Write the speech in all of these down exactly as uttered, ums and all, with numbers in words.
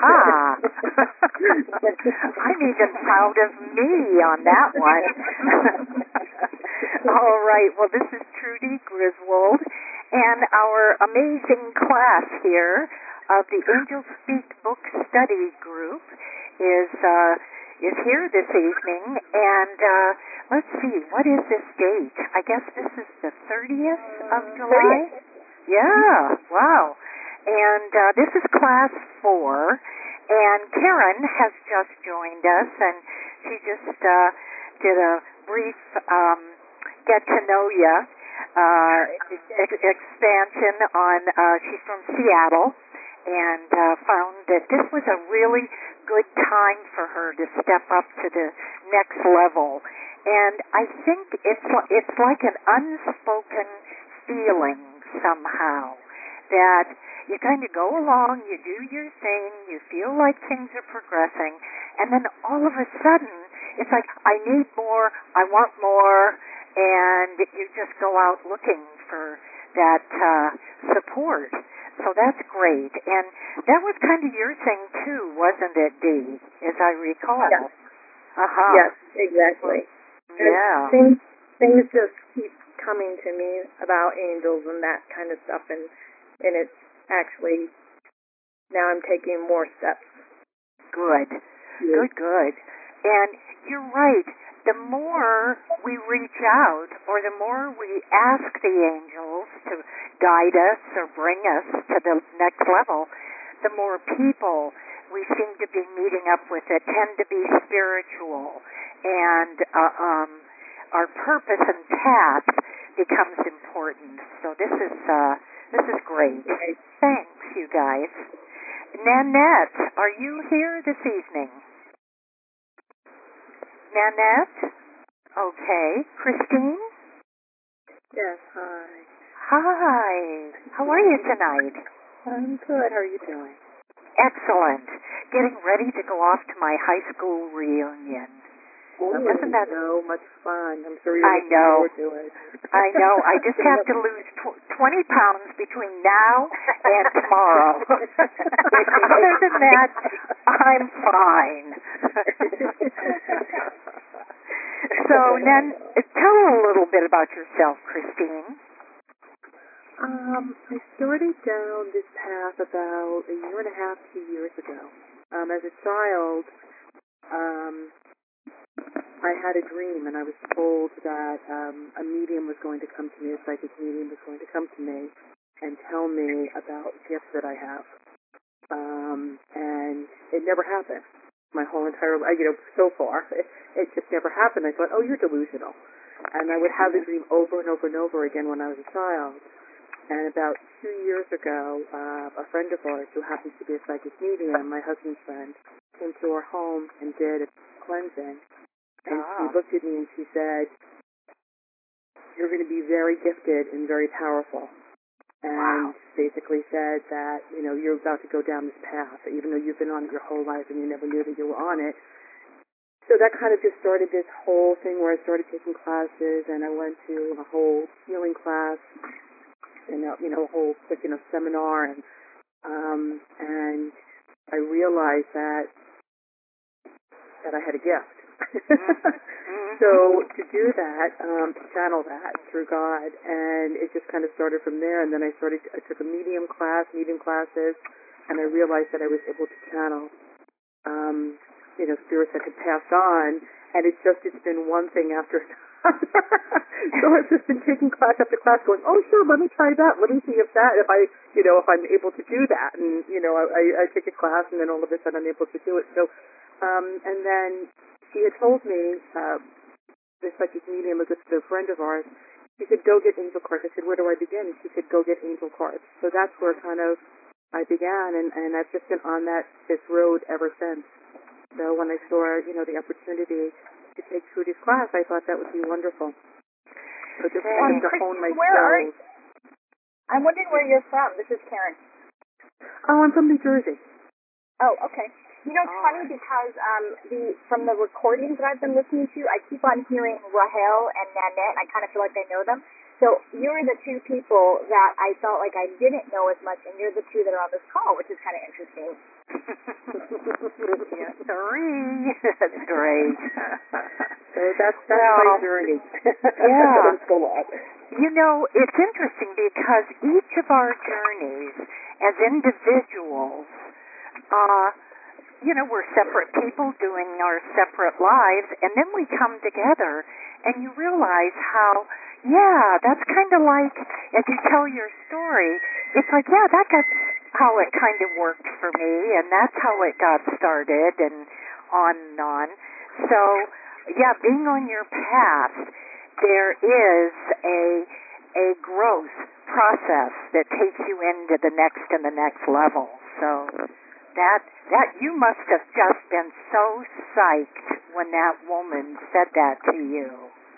Ha! I'm even proud of me on that one. All right. Well, this is Trudy Griswold, and our amazing class here of the Angels Speak Book Study Group is uh, is here this evening. And uh, let's see, what is this date? I guess this is the thirtieth of July. thirtieth. Yeah. Wow. And uh, this is class four, and Karen has just joined us, and she just uh, did a brief um, get to know you uh, ex- expansion on. Uh, she's from Seattle, and uh, found that this was a really good time for her to step up to the next level. And I think it's it's like an unspoken feeling somehow that you kind of go along, you do your thing, you feel like things are progressing, and then all of a sudden, it's like, I need more, I want more, and you just go out looking for that uh, support. So that's great. And that was kind of your thing, too, wasn't it, Dee, as I recall? Yes. Uh-huh. Yes, exactly. Yeah. And things, things just keep coming to me about angels and that kind of stuff, and and it's actually, now I'm taking more steps. Good. Yeah. Good, good. And you're right. The more we reach out, or the more we ask the angels to guide us or bring us to the next level, the more people we seem to be meeting up with that tend to be spiritual. And uh, um, our purpose and path becomes important. So this is uh, this is great. Thanks, you guys. Nanette, are you here this evening? Nanette? Okay. Christine? Yes, hi. Hi. How are you tonight? I'm good. How are you doing? Excellent. Getting ready to go off to my high school reunion. Oh, Isn't that so much fun? I'm sure you're I looking know. forward to it. I know. I just have to lose tw- twenty pounds between now and tomorrow. Other than that, I'm fine. So then, tell a little bit about yourself, Christine. Um, I started down this path about a year and a half, two years ago. Um, as a child, um, I had a dream, and I was told that um, a medium was going to come to me, a psychic medium was going to come to me and tell me about gifts that I have. Um, and it never happened. My whole entire life, you know, so far, it, it just never happened. I thought, oh, you're delusional. And I would have the dream over and over and over again when I was a child. And about two years ago, uh, a friend of ours who happens to be a psychic medium, my husband's friend, came to our home and did a cleansing. And Ah. she looked at me and she said, you're going to be very gifted and very powerful. And Wow. basically said that, you know, you're about to go down this path, even though you've been on it your whole life and you never knew that you were on it. So that kind of just started this whole thing where I started taking classes, and I went to a whole healing class and, a, you know, a whole, you know, seminar, and, um, and I realized that, that I had a gift. Mm-hmm. So to do that, um, to channel that through God, and it just kind of started from there. And then I started, I took a medium class, medium classes, and I realized that I was able to channel, um, you know, spirits that had passed on. And it's just, it's been one thing after another. So I've just been taking class after class, going, oh sure, let me try that. Let me see if that, if I, you know, if I'm able to do that. And you know, I, I take a class, and then all of a sudden I'm able to do it. So, um, and then she had told me. Uh, this psychic medium, a good a friend of ours, she said, go get angel cards. I said, where do I begin? She said, go get angel cards. So that's where kind of I began, and, and I've just been on that this road ever since. So when I saw, you know, the opportunity to take Trudy's class, I thought that would be wonderful. So just Hey. kind of to Christine, hone my where are skills. you? I'm wondering where you're from. This is Karen. Oh, I'm from New Jersey. Oh, okay. You know, it's Oh. funny because um, the from the recordings that I've been listening to, I keep on hearing Rahel and Nanette. I kind of feel like I know them. So you're the two people that I felt like I didn't know as much, and you're the two that are on this call, which is kind of interesting. Yes, sorry. That's great. So that's that's well, my journey. Yeah. It's a lot. You know, it's interesting because each of our journeys as individuals, uh, you know, we're separate people doing our separate lives, and then we come together, and you realize how, yeah, that's kind of like, as you tell your story, it's like, yeah, that got how it kind of worked for me, and that's how it got started, and on and on. So, yeah, being on your path, there is a a growth process that takes you into the next and the next level. So that that you must have just been so psyched when that woman said that to you.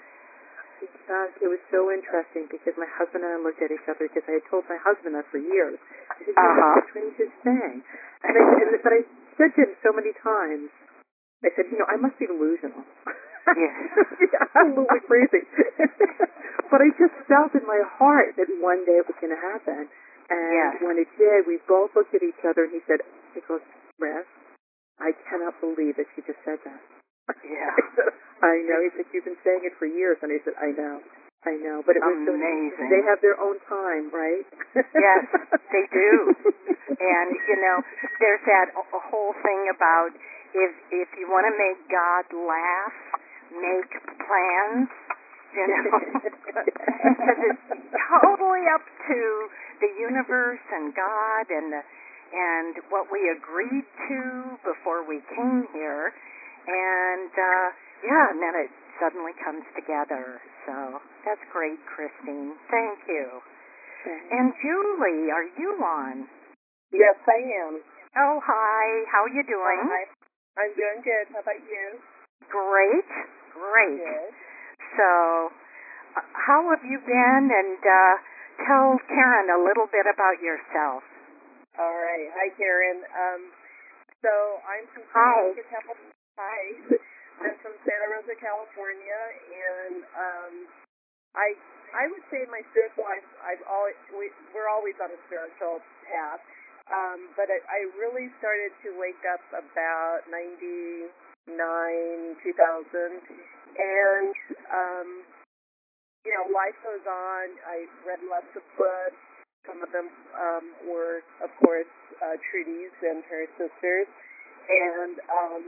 Uh, it was so interesting because my husband and I looked at each other because I had told my husband that for years. I said, Uh-huh. "The strangest thing," and I, and, but I said to him so many times. I said, you know, I must be delusional. Yeah. Absolutely crazy. But I just felt in my heart that one day it was going to happen. And Yes. when it did, we both looked at each other, and he said, he goes, Rev, I cannot believe that she just said that. Yeah. I said, I know. He said, you've been saying it for years. And I said, I know. I know. But it was so amazing. They have their own time, right? Yes, they do. And, you know, there's that a whole thing about if if you want to make God laugh, make plans, you know, because it's totally up to the universe and God and the, and what we agreed to before we came here. And, uh, yeah, and then it suddenly comes together. So that's great, Christine. Thank you. And Julie, are you on? Yes, I am. Oh, hi. How are you doing? Hi. I'm doing good. How about you? Great. Great. Good. So, uh, how have you been? And uh, tell Karen a little bit about yourself. All right. Hi, Karen. Um, so I'm from Hi. Santa Rosa, California. Hi. I'm from Santa Rosa, California, and um, I I would say in my spiritual life, I've always we, we're always on a spiritual path. Um, but I, I really started to wake up about ninety-nine, two thousand, and, um, you know, life goes on. I read lots of books. Some of them um, were, of course, uh, Trudy's and her sisters. And, um,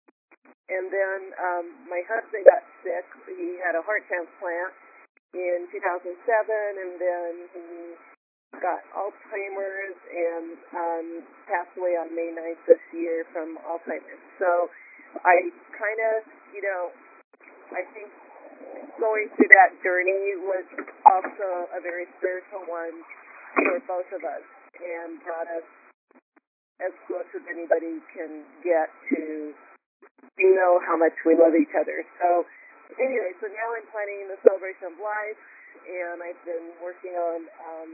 and then um, my husband got sick. He had a heart transplant in two thousand seven, and then he got Alzheimer's and um, passed away on May ninth this year from Alzheimer's. So I kind of, you know, I think going through that journey was also a very spiritual one for both of us and brought us as close as anybody can get to know how much we love each other. So anyway, so now I'm planning the celebration of life, and I've been working on um,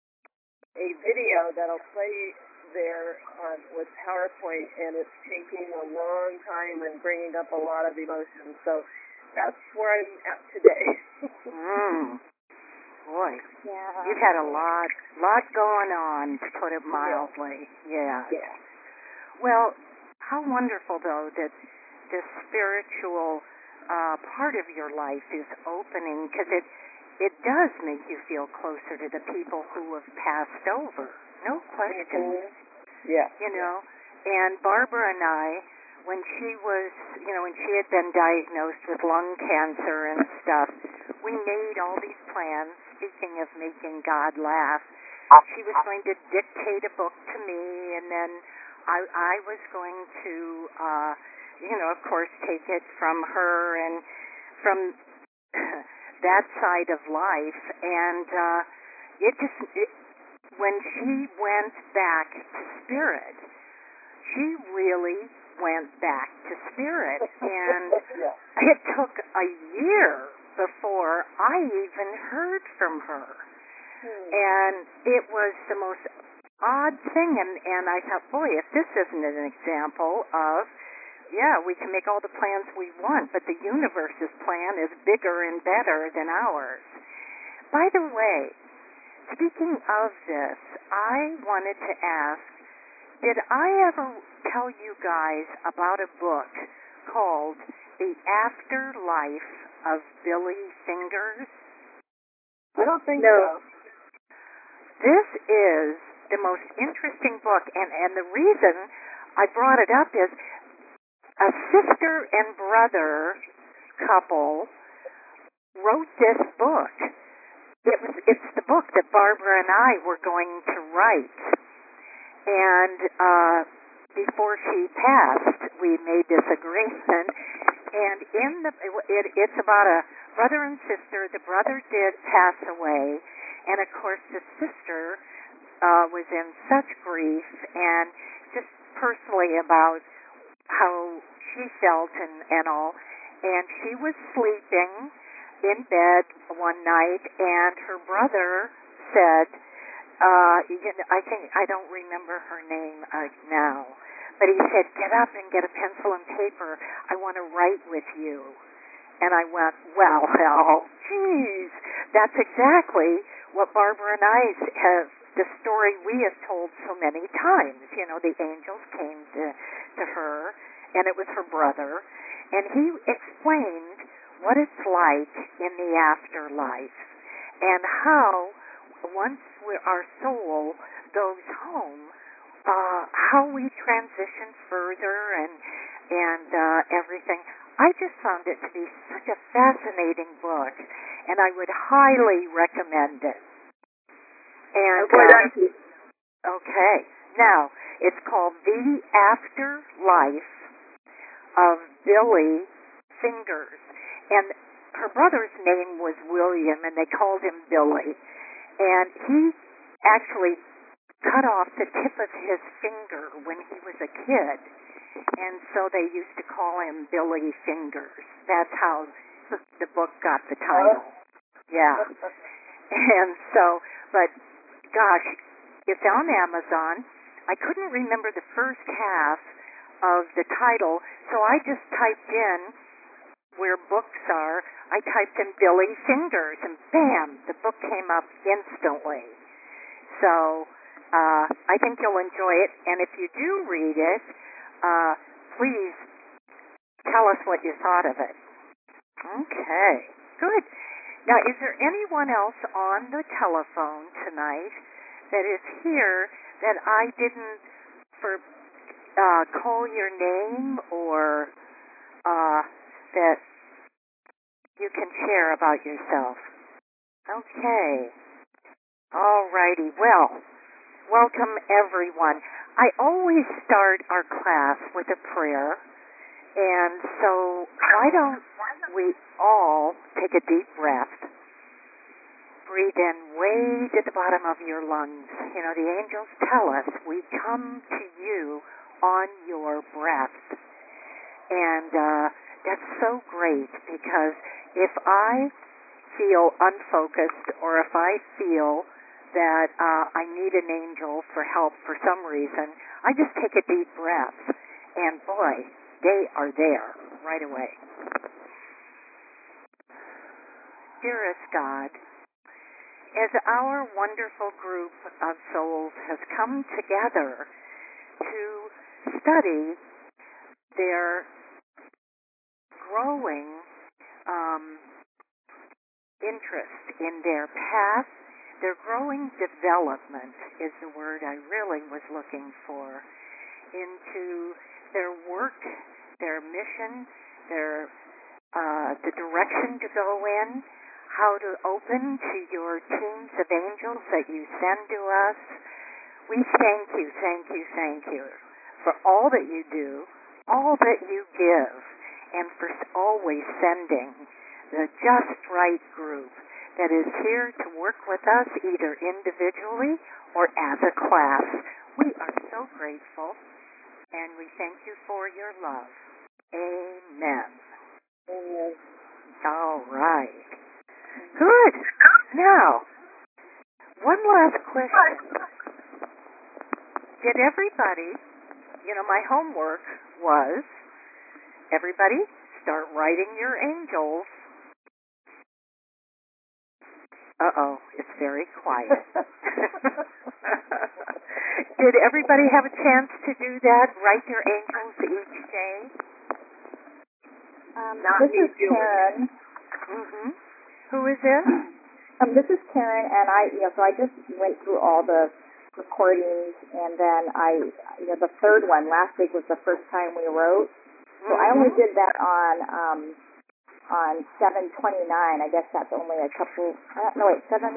a video that'll play there on, with PowerPoint, and it's taking a long time and bringing up a lot of emotions. So that's where I'm at today. Mm. Boy, Yeah. you've had a lot, lot going on, to put it mildly. Yeah. Yeah. Well, how wonderful, though, that this spiritual uh, part of your life is opening, because it it does make you feel closer to the people who have passed over. No question. Mm-hmm. Yeah. You know, and Barbara and I, when she was, you know, when she had been diagnosed with lung cancer and stuff, we made all these plans. Speaking of making God laugh, she was going to dictate a book to me, and then I, I was going to, uh, you know, of course, take it from her and from that side of life. And uh, it just, it, when she went back to spirit, she really went back to spirit. And Yeah. it took a year before I even heard from her. Hmm. And it was the most odd thing, and, and I thought, boy, if this isn't an example of, yeah, we can make all the plans we want, but the universe's plan is bigger and better than ours. by the way, speaking of this, I wanted to ask, did I ever tell you guys about a book called The Afterlife of Billy Fingers? I don't think No. so. This is the most interesting book, and, and the reason I brought it up is a sister and brother couple wrote this book. It was, it's the book that Barbara and I were going to write. And uh, before she passed, we made this agreement. And in the, it, it's about a brother and sister. The brother did pass away. And, of course, the sister uh, was in such grief and just personally about how she felt and, and all. And she was sleeping in bed one night, and her brother said, uh, you know, I think, I don't remember her name uh, now, but he said, get up and get a pencil and paper. I want to write with you. And I went, well, hell, geez, that's exactly what Barbara and I have, the story we have told so many times. You know, the angels came to, to her, and it was her brother, and he explained what it's like in the afterlife and how once we're, our soul goes home, uh, how we transition further and and uh, everything. I just found it to be such a fascinating book, and I would highly recommend it. And uh, okay, now it's called The Afterlife of Billy Fingers. And her brother's name was William, and they called him Billy. And he actually cut off the tip of his finger when he was a kid. And so they used to call him Billy Fingers. That's how the book got the title. Yeah. And so, but gosh, it's on Amazon. I couldn't remember the first half of the title, so I just typed in where books are, I typed in Billy Fingers, and bam, the book came up instantly. So uh, I think you'll enjoy it, and if you do read it, uh, please tell us what you thought of it. Okay, good. Now, is there anyone else on the telephone tonight that is here that I didn't for uh, call your name or uh, that you can share about yourself? Okay. All righty. Well, welcome everyone. I always start our class with a prayer, and so why don't we all take a deep breath? Breathe in way to the bottom of your lungs. You know, the angels tell us we come to you on your breath. And uh, that's so great, because if I feel unfocused, or if I feel that uh, I need an angel for help for some reason, I just take a deep breath, and boy, they are there right away. Dearest God, as our wonderful group of souls has come together to study their growing um, interest in their path, their growing development is the word I really was looking for, into their work, their mission, their uh, the direction to go in, how to open to your teams of angels that you send to us. We thank you, thank you, thank you for all that you do, all that you give, and for always sending the just right group that is here to work with us either individually or as a class. We are so grateful, and we thank you for your love. Amen. Amen. All right. Good. Now, one last question. Did everybody, you know, my homework was, everybody start writing your angels. Uh-oh, it's very quiet. Did everybody have a chance to do that? Write your angels each day? Um, Not this me, is Julie. Karen. Mm-hmm. Who is this? Um, this is Karen, and I, you know, so I just went through all the recordings, and then I, you know, the third one last week was the first time we wrote. So I only did that on um, on seven twenty-nine. I guess that's only a couple. Uh, no, wait, seven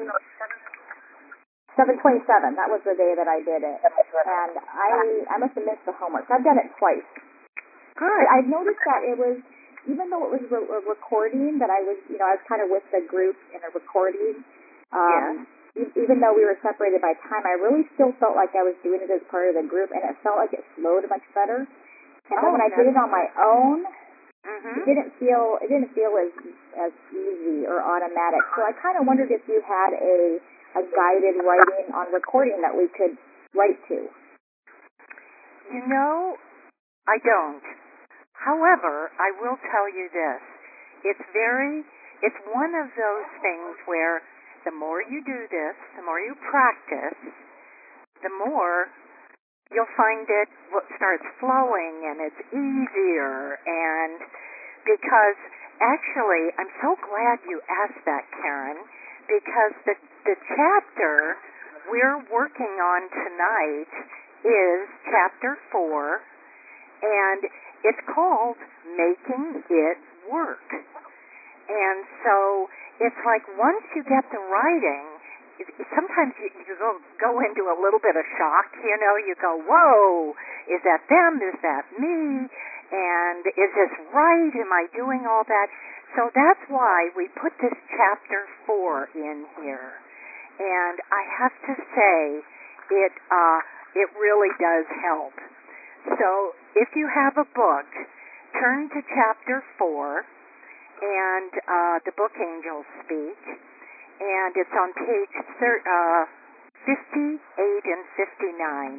seven twenty-seven. That was the day that I did it, and I I must have missed the homework. So I've done it twice. Good. But I noticed that it was, even though it was a, a recording, that I was, you know, I was kind of with the group in a recording. Um, Yes. e- Even though we were separated by time, I really still felt like I was doing it as part of the group, and it felt like it flowed much better. And then Oh, when I did it on my own, Mm-hmm. it didn't feel it didn't feel as as easy or automatic. So I kind of wondered if you had a a guided writing on recording that we could write to. You know, I don't. However, I will tell you this. It's very, it's one of those things where the more you do this, the more you practice, the more you'll find it what starts flowing and it's easier. And because actually, I'm so glad you asked that, Karen, because the, the chapter we're working on tonight is chapter four, and it's called Making It Work. And so it's like once you get the writing, sometimes you, you go, go into a little bit of shock, you know, you go, whoa, is that them? Is that me? And is this right? Am I doing all that? So that's why we put this chapter four in here. And I have to say, it uh, it really does help. So if you have a book, turn to chapter four, and uh, the book Angels Speak, and it's on page thir- uh, fifty-eight and fifty-nine.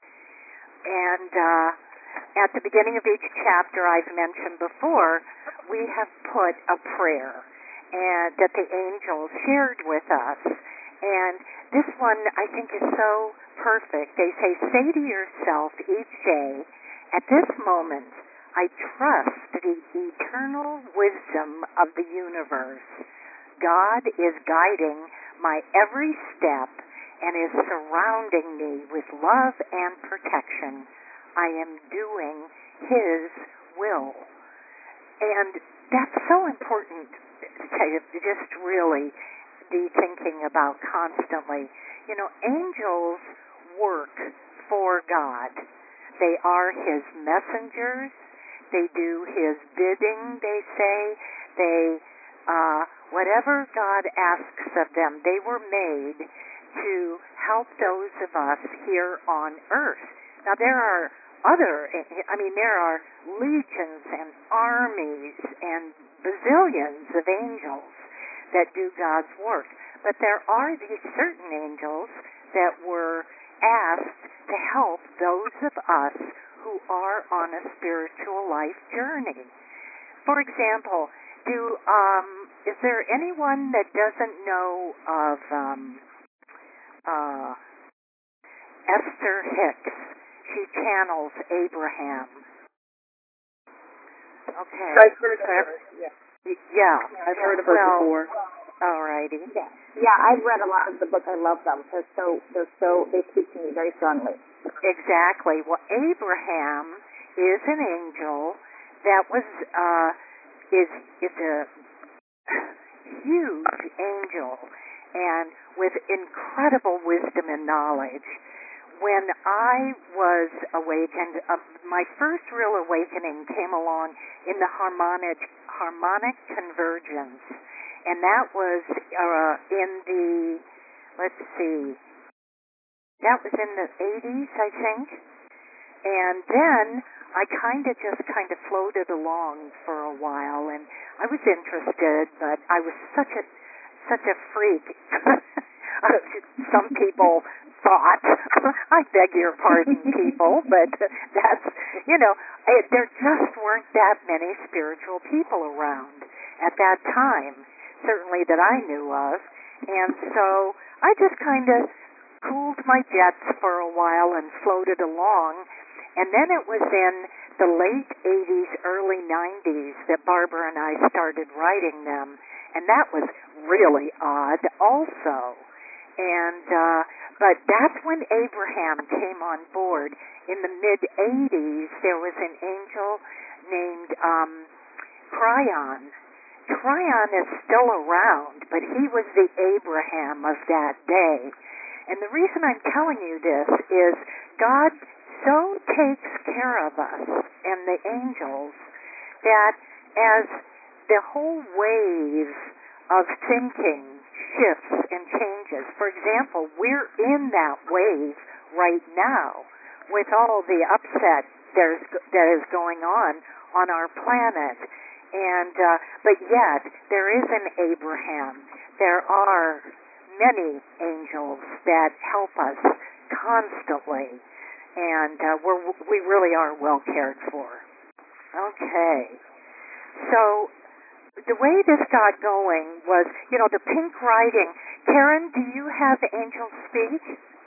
And uh, at the beginning of each chapter, I've mentioned before, we have put a prayer and that the angels shared with us. And this one, I think, is so perfect. They say, say to yourself each day, at this moment, I trust the eternal wisdom of the universe. God is guiding my every step and is surrounding me with love and protection. I am doing His will. And that's so important to just really be thinking about constantly. You know, angels work for God. They are His messengers. They do His bidding, they say. They, uh, whatever God asks of them, they were made to help those of us here on earth. Now, there are other, I mean, there are legions and armies and bazillions of angels that do God's work. But there are these certain angels that were asked to help those of us who are on a spiritual life journey. For example, do um, is there anyone that doesn't know of um, uh, Esther Hicks? She channels Abraham. Okay. I've heard of her. Yeah. Yeah. I've heard of her well, before. All righty. Yeah, yeah. I've read a lot of the book. I love them. They're so they're so they speak to me very strongly. Exactly. Well, Abraham is an angel that was uh, is is a huge angel and with incredible wisdom and knowledge. When I was awakened, uh, my first real awakening came along in the harmonic harmonic convergence, and that was uh, in the let's see, that was in the eighties, I think. And then I kind of just kind of floated along for a while, and I was interested, but I was such a such a freak. Some people thought, I beg your pardon, people, but that's, you know, it, there just weren't that many spiritual people around at that time, certainly that I knew of. And so I just kind of cooled my jets for a while and floated along. And then it was in the late eighties, early nineties that Barbara and I started writing them. And that was really odd also. And, uh, but that's when Abraham came on board. In the mid-eighties, there was an angel named um, Cryon. Cryon is still around, but he was the Abraham of that day. And the reason I'm telling you this is God so takes care of us and the angels that as the whole wave of thinking shifts and changes, for example, we're in that wave right now with all the upset there's, that is going on on our planet. And uh, but yet there is an Abraham. There are many angels that help us constantly, and uh, we're, we really are well cared for. Okay, so the way this got going was, you know, the pink writing. Karen, do you have Angel Speak?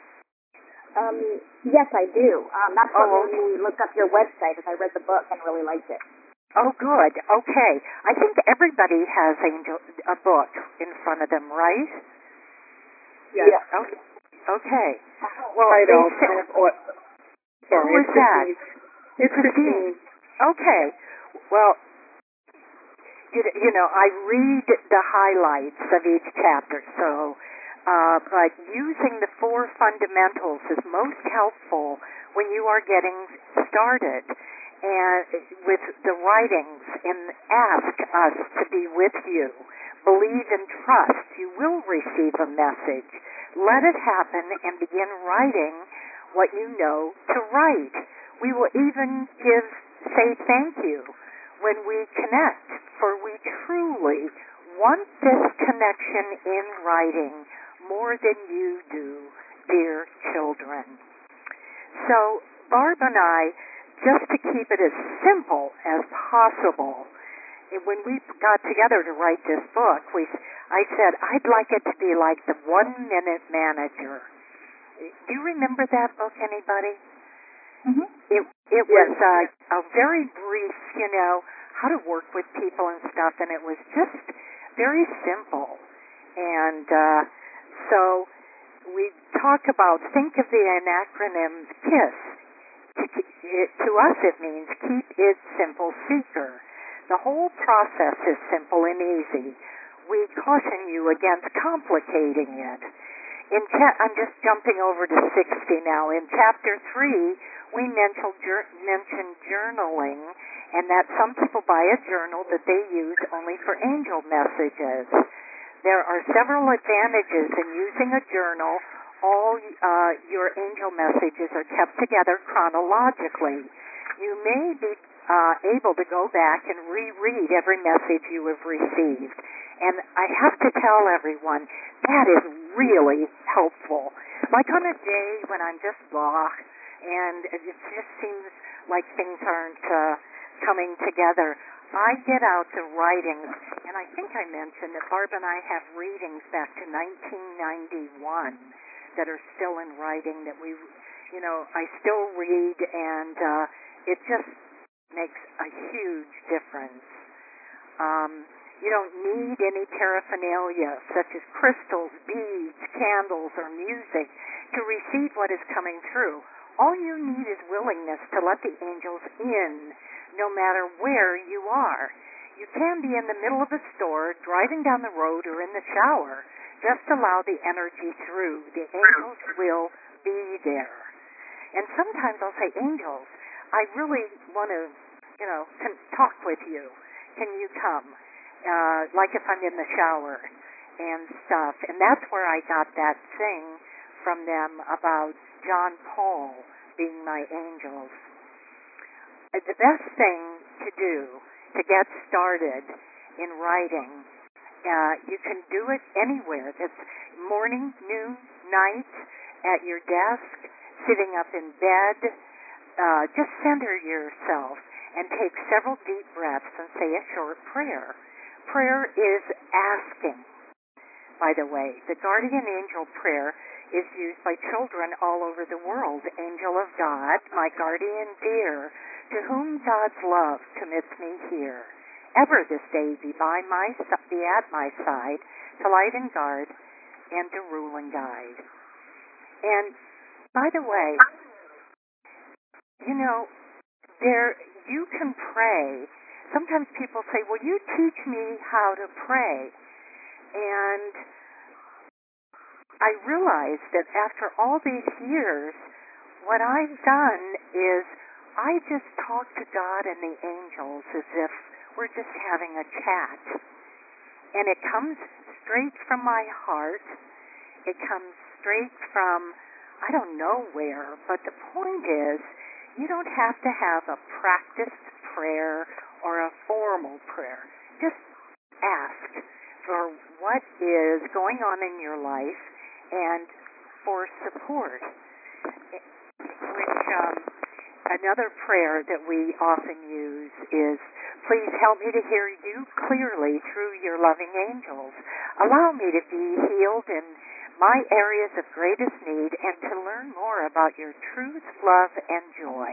Um, yes, I do. Um, that's what Oh, made me look up your website, because I read the book and really liked it. Oh, good. Okay. I think everybody has Angel a book in front of them, right? Yeah. Okay. Okay. Well, I they don't. said, What? Sorry, who is it's that? Christine. It's Christine. Okay. Well, you, you know, I read the highlights of each chapter, so, uh, but using the four fundamentals is most helpful when you are getting started and with the writings, and ask us to be with you. Believe and trust. You will receive a message. Let it happen and begin writing what you know to write. We will even give, say thank you when we connect, for we truly want this connection in writing more than you do, dear children. So Barb and I, just to keep it as simple as possible, when we got together to write this book, we, I said, I'd like it to be like the One-Minute Manager. Do you remember that book, anybody? Mm-hmm. It it was uh, a very brief, you know, how to work with people and stuff, and it was just very simple. And uh, so we talk about, think of the acronym KISS. To, it, to us it means Keep It Simple Seeker. The whole process is simple and easy. We caution you against complicating it. In cha- I'm just jumping over to sixty now. In chapter three, we mentioned, jur- mentioned journaling, and that some people buy a journal that they use only for angel messages. There are several advantages in using a journal. All uh, your angel messages are kept together chronologically. You may be uh, able to go back and reread every message you have received. And I have to tell everyone, that is really helpful. Like on a day when I'm just blah, and it just seems like things aren't uh, coming together, I get out the writings, and I think I mentioned that Barb and I have readings back to nineteen ninety-one that are still in writing that we, you know, I still read, and uh, it just makes a huge difference. Um, you don't need any paraphernalia, such as crystals, beads, candles, or music, to receive what is coming through. All you need is willingness to let the angels in, no matter where you are. You can be in the middle of a store, driving down the road, or in the shower. Just allow the energy through. The angels will be there. And sometimes I'll say, angels, I really want to, you know, can talk with you. Can you come? Uh, like if I'm in the shower and stuff. And that's where I got that thing from them about John Paul being my angels. The best thing to do to get started in writing, uh, you can do it anywhere. That's morning, noon, night, at your desk, sitting up in bed. Uh, just center yourself and take several deep breaths and say a short prayer. Prayer is asking. by the way. The guardian angel prayer is used by children all over the world. Angel of God, my guardian dear, to whom God's love commits me here. Ever this day be by my be at my side, to light and guard, and to rule and guide. And by the way, you know, there you can pray. Sometimes people say, "Will you teach me how to pray?" And I realize that after all these years, what I've done is I just talk to God and the angels as if we're just having a chat. And it comes straight from my heart. It comes straight from, I don't know where, but the point is, you don't have to have a practiced prayer or a formal prayer. Just ask for what is going on in your life and for support. Which, um, another prayer that we often use is, please help me to hear you clearly through your loving angels. Allow me to be healed in my areas of greatest need and to learn more about your truth, love, and joy.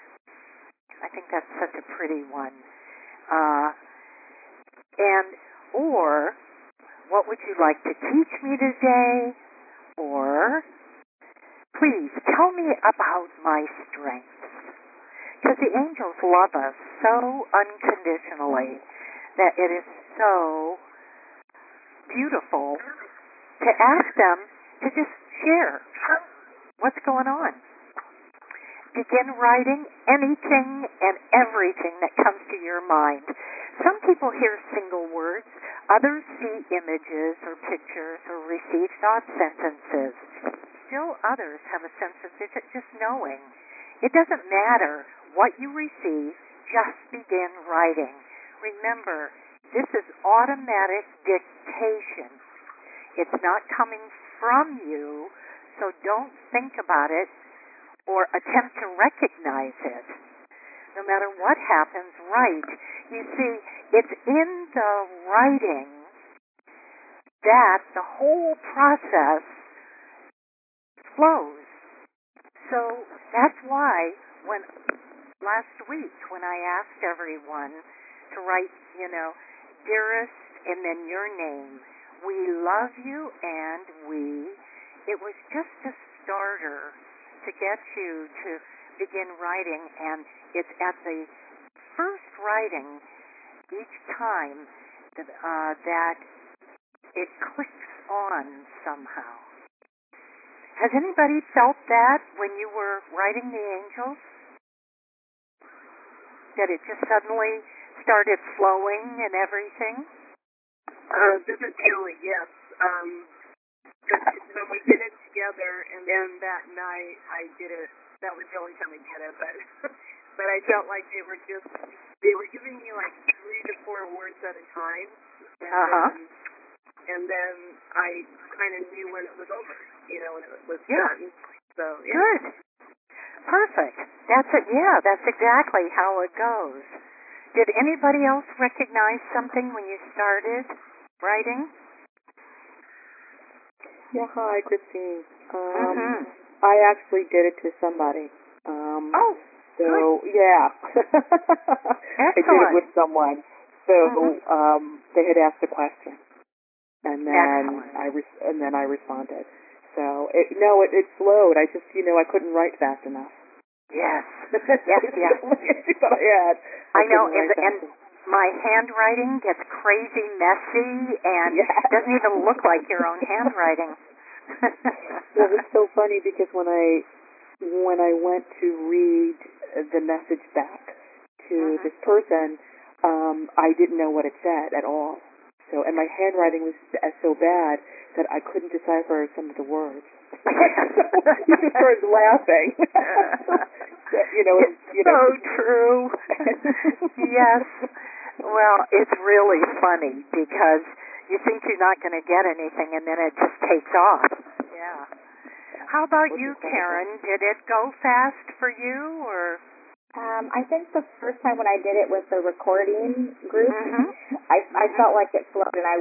I think that's such a pretty one. Uh, and, or, what would you like to teach me today? Or, please tell me about my strengths. Because the angels love us so unconditionally that it is so beautiful to ask them to just share what's going on. Begin writing anything and everything that comes to your mind. Some people hear single words, others see images or pictures or receive thought sentences. Still others have a sense of just knowing. It doesn't matter what you receive, just begin writing. Remember, this is automatic dictation. It's not coming from you, so don't think about it or attempt to recognize it. No matter what happens, write. You see, it's in the writing that the whole process flows. So that's why when last week when I asked everyone to write, you know, dearest and then your name, we love you and we, it was just a starter to get you to begin writing, and it's at the first writing each time that, uh, that it clicks on somehow. Has anybody felt that when you were writing the angels? That it just suddenly started flowing and everything? Uh, vividly, yes. Um, so we did it together, and then that night I did it. That was the only time I did it, but but I felt like they were just they were giving me like three to four words at a time. And uh-huh. Then, and then I kind of knew when it was over, you know, when it was yeah. done. So yeah. Good. Perfect. That's it. Yeah, that's exactly how it goes. Did anybody else recognize something when you started writing? Yeah, hi, Christine. Um, mm-hmm. I actually did it to somebody. Um, oh, so good. yeah, I did it with someone. So mm-hmm. um, they had asked a question, and then Excellent. I re- and then I responded. So it, no, it, it flowed. I just, you know, I couldn't write fast enough. Yes, yes, yes. that I had. I, I know, and, and my handwriting gets crazy messy, and yes. doesn't even look like your own handwriting. Well, it's so funny because when I when I went to read the message back to mm-hmm. this person, um, I didn't know what it said at all. So, and my handwriting was so bad that I couldn't decipher some of the words. He just started laughing. you know, it's you know. So true. Yes. Well, it's really funny because you think you're not going to get anything, and then it just takes off. Yeah. How about you, Karen? Did it go fast for you, or? Um, I think the first time when I did it with the recording group, mm-hmm. I I mm-hmm. felt like it flowed, and I was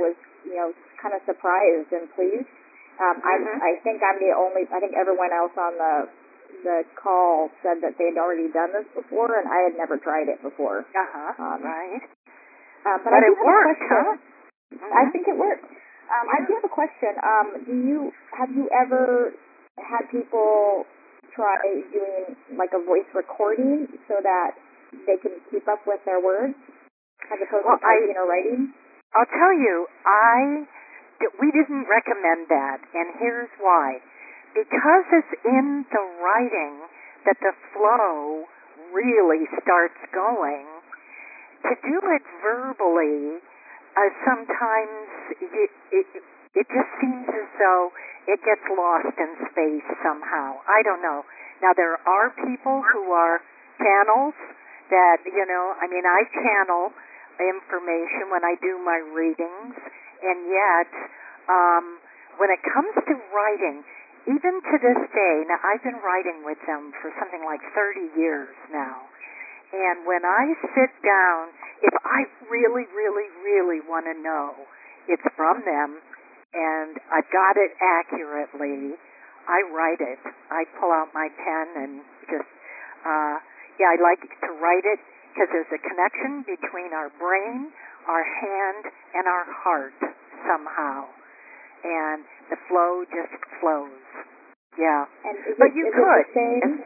you know, kind of surprised and pleased. Um, Mhm. I I think I'm the only. I think everyone else on the the call said that they'd already done this before, and I had never tried it before. Uh-huh. Um, Right. Uh, but, But I do it have worked, a question. huh? I Mhm. think it works. Um, I Yeah. do have a question. Um, do you have you ever had people try doing like a voice recording so that they can keep up with their words as opposed Well, to typing I or writing? I'll tell you, I we didn't recommend that, and here's why. Because it's in the writing that the flow really starts going. To do it verbally, uh, sometimes it, it it just seems as though it gets lost in space somehow. I don't know. Now there are people who are channels that, you know, I mean, I channel information when I do my readings, and yet um, when it comes to writing, even to this day, now I've been writing with them for something like thirty years now. And when I sit down, if I really, really, really want to know it's from them and I've got it accurately, I write it. I pull out my pen and just, uh, yeah, I like to write it because there's a connection between our brain, our hand, and our heart somehow. And the flow just flows. Yeah. And is But it, you is could. it the same?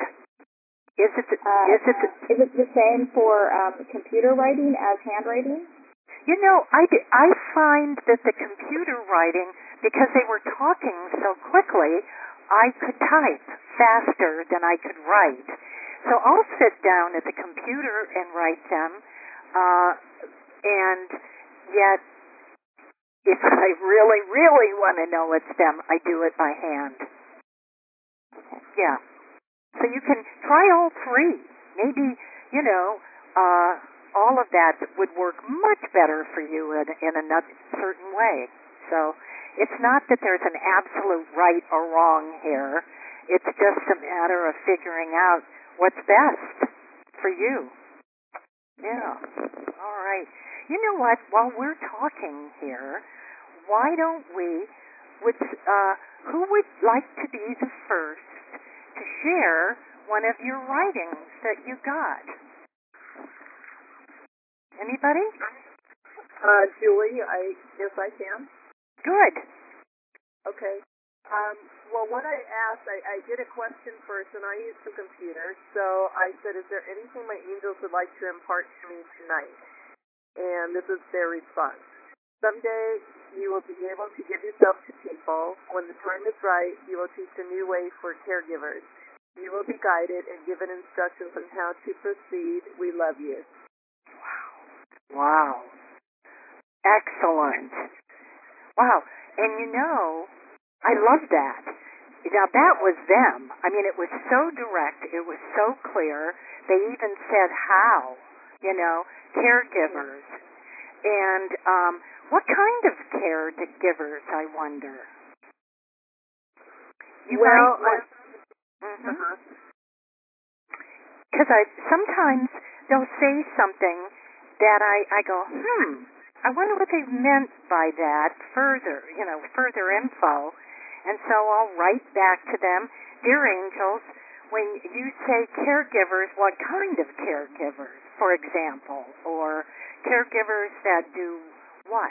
Is it, the, Uh, is it the, is it the same for um, computer writing as handwriting? You know, I, d- I find that the computer writing, because they were talking so quickly, I could type faster than I could write. So I'll sit down at the computer and write them, uh, and yet if I really, really want to know it's them, I do it by hand. Yeah. So you can try all three. Maybe, you know, uh, all of that would work much better for you in, in a nut- certain way. So it's not that there's an absolute right or wrong here. It's just a matter of figuring out what's best for you. Yeah. All right. You know what? While we're talking here, why don't we, would, uh, who would like to be the first to share one of your writings that you got? Anybody? Uh, Julie, I yes, I can. Good. Okay. Um, well, what I asked, I, I did a question first, and I used the computer. So I said, "Is there anything my angels would like to impart to me tonight?" And this is their response: "Someday you will be able to give yourself to people. When the time is right, you will teach a new way for caregivers. You will be guided and given instructions on how to proceed. We love you." Wow. Excellent. Wow. And you know, I love that. Now that was them. I mean, it was so direct. It was so clear. They even said how, you know, caregivers. And um, what kind of caregivers, I wonder? You Well, might I, want, uh-huh. because I sometimes they'll say something that I, I go, hmm, I wonder what they meant by that further, you know, further info. And so I'll write back to them, dear angels, when you say caregivers, what kind of caregivers, for example, or caregivers that do what?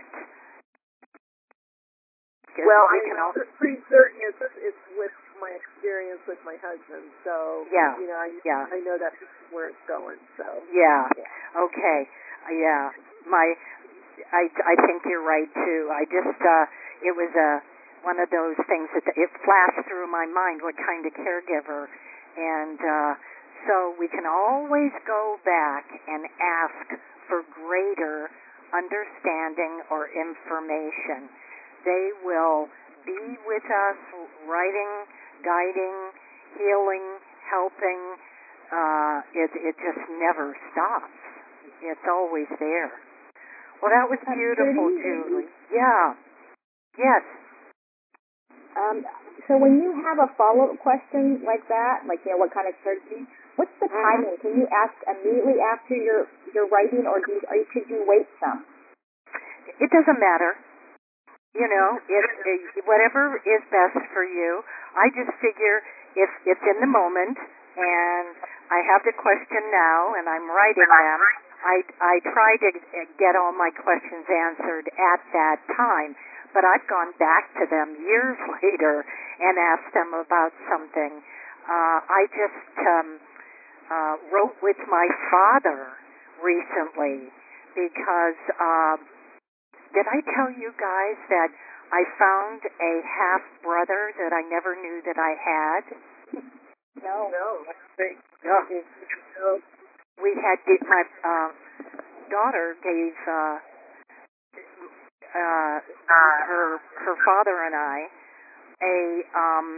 Well, we I'm can all, pretty certain it's, it's with my experience with my husband. So, yeah, you know, I, yeah. I know that's where it's going. So, yeah, yeah. okay, yeah. My, I, I think you're right too. I just, uh, it was a one of those things that it flashed through my mind. What kind of caregiver? And uh, so we can always go back and ask for greater understanding or information. They will be with us, writing, guiding, healing, helping. Uh, it, it just never stops. It's always there. Well, that was beautiful, Julie. Yeah. Yes. Um, so when you have a follow-up question like that, like, you know, what kind of surgery, what's the Mm-hmm. timing? Can you ask immediately after your, your writing, or, do you, or could you wait some? It doesn't matter. you know, it, it whatever is best for you. I just figure if it's in the moment, and I have the question now, and I'm writing them. I I try to get all my questions answered at that time, but I've gone back to them years later and asked them about something. Uh, I just um, uh, wrote with my father recently because uh, did I tell you guys that I found a half brother that I never knew that I had? No. No. Oh. We had my uh, daughter gave uh, uh, her her father and I a um,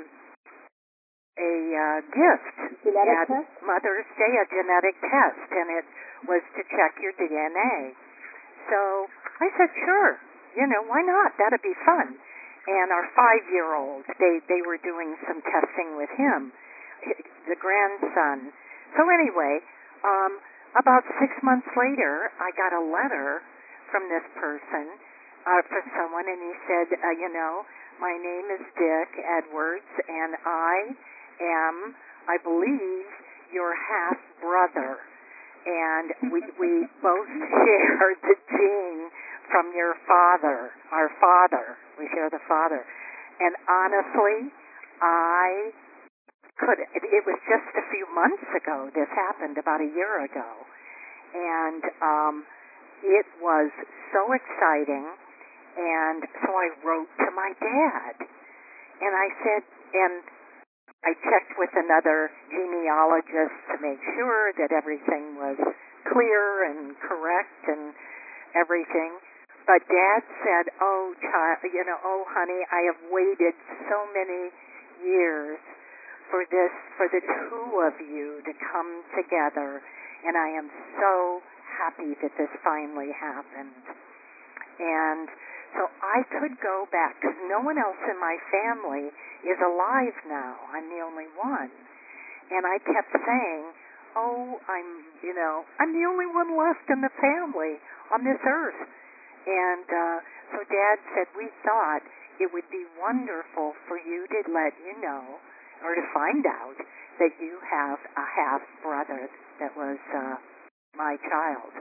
a uh, gift Genetic at test? Mother's Day, a genetic test, and it was to check your D N A. So I said, sure, you know, why not? That'd be fun. And our five-year-old, they they were doing some testing with him, the grandson. So anyway, um, about six months later, I got a letter from this person, uh, from someone, and he said, uh, you know, my name is Dick Edwards, and I am, I believe, your half-brother. And we we both share the gene from your father, our father. We share the father. And honestly, I could, it, it was just a few months ago this happened, about a year ago. And um, it was so exciting. And so I wrote to my dad. And I said, and I checked with another genealogist to make sure that everything was clear and correct and everything. But Dad said, oh, child, you know, oh, honey, I have waited so many years for this, for the two of you to come together, and I am so happy that this finally happened. And so I could go back, because no one else in my family is alive now. I'm the only one. And I kept saying, oh, I'm, you know, I'm the only one left in the family on this earth. And uh, so Dad said, we thought it would be wonderful for you to let you know, or to find out, that you have a half-brother that was uh, my child.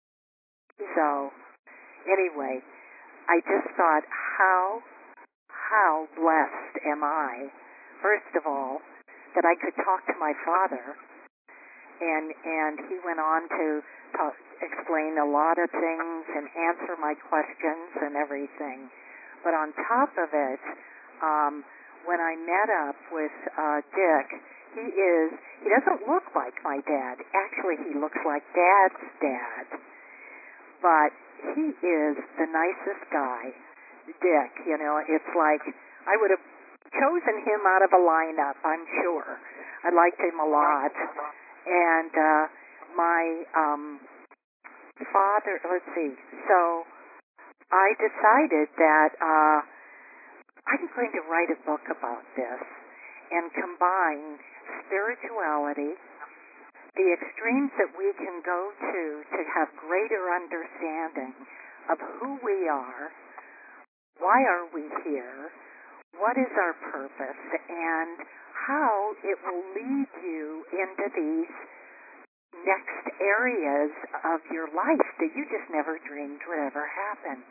So, anyway, I just thought, how, how blessed am I, first of all, that I could talk to my father, and and he went on to talk, explain a lot of things and answer my questions and everything. But on top of it, um, when I met up with uh, Dick, he is, he doesn't look like my dad. Actually, he looks like Dad's dad. But he is the nicest guy, Dick. You know, it's like I would have chosen him out of a lineup, I'm sure. I liked him a lot. And uh, my um, father, let's see, so I decided that uh, I'm going to write a book about this and combine spirituality, the extremes that we can go to to have greater understanding of who we are, why are we here, what is our purpose, and how it will lead you into these next areas of your life that you just never dreamed would ever happen.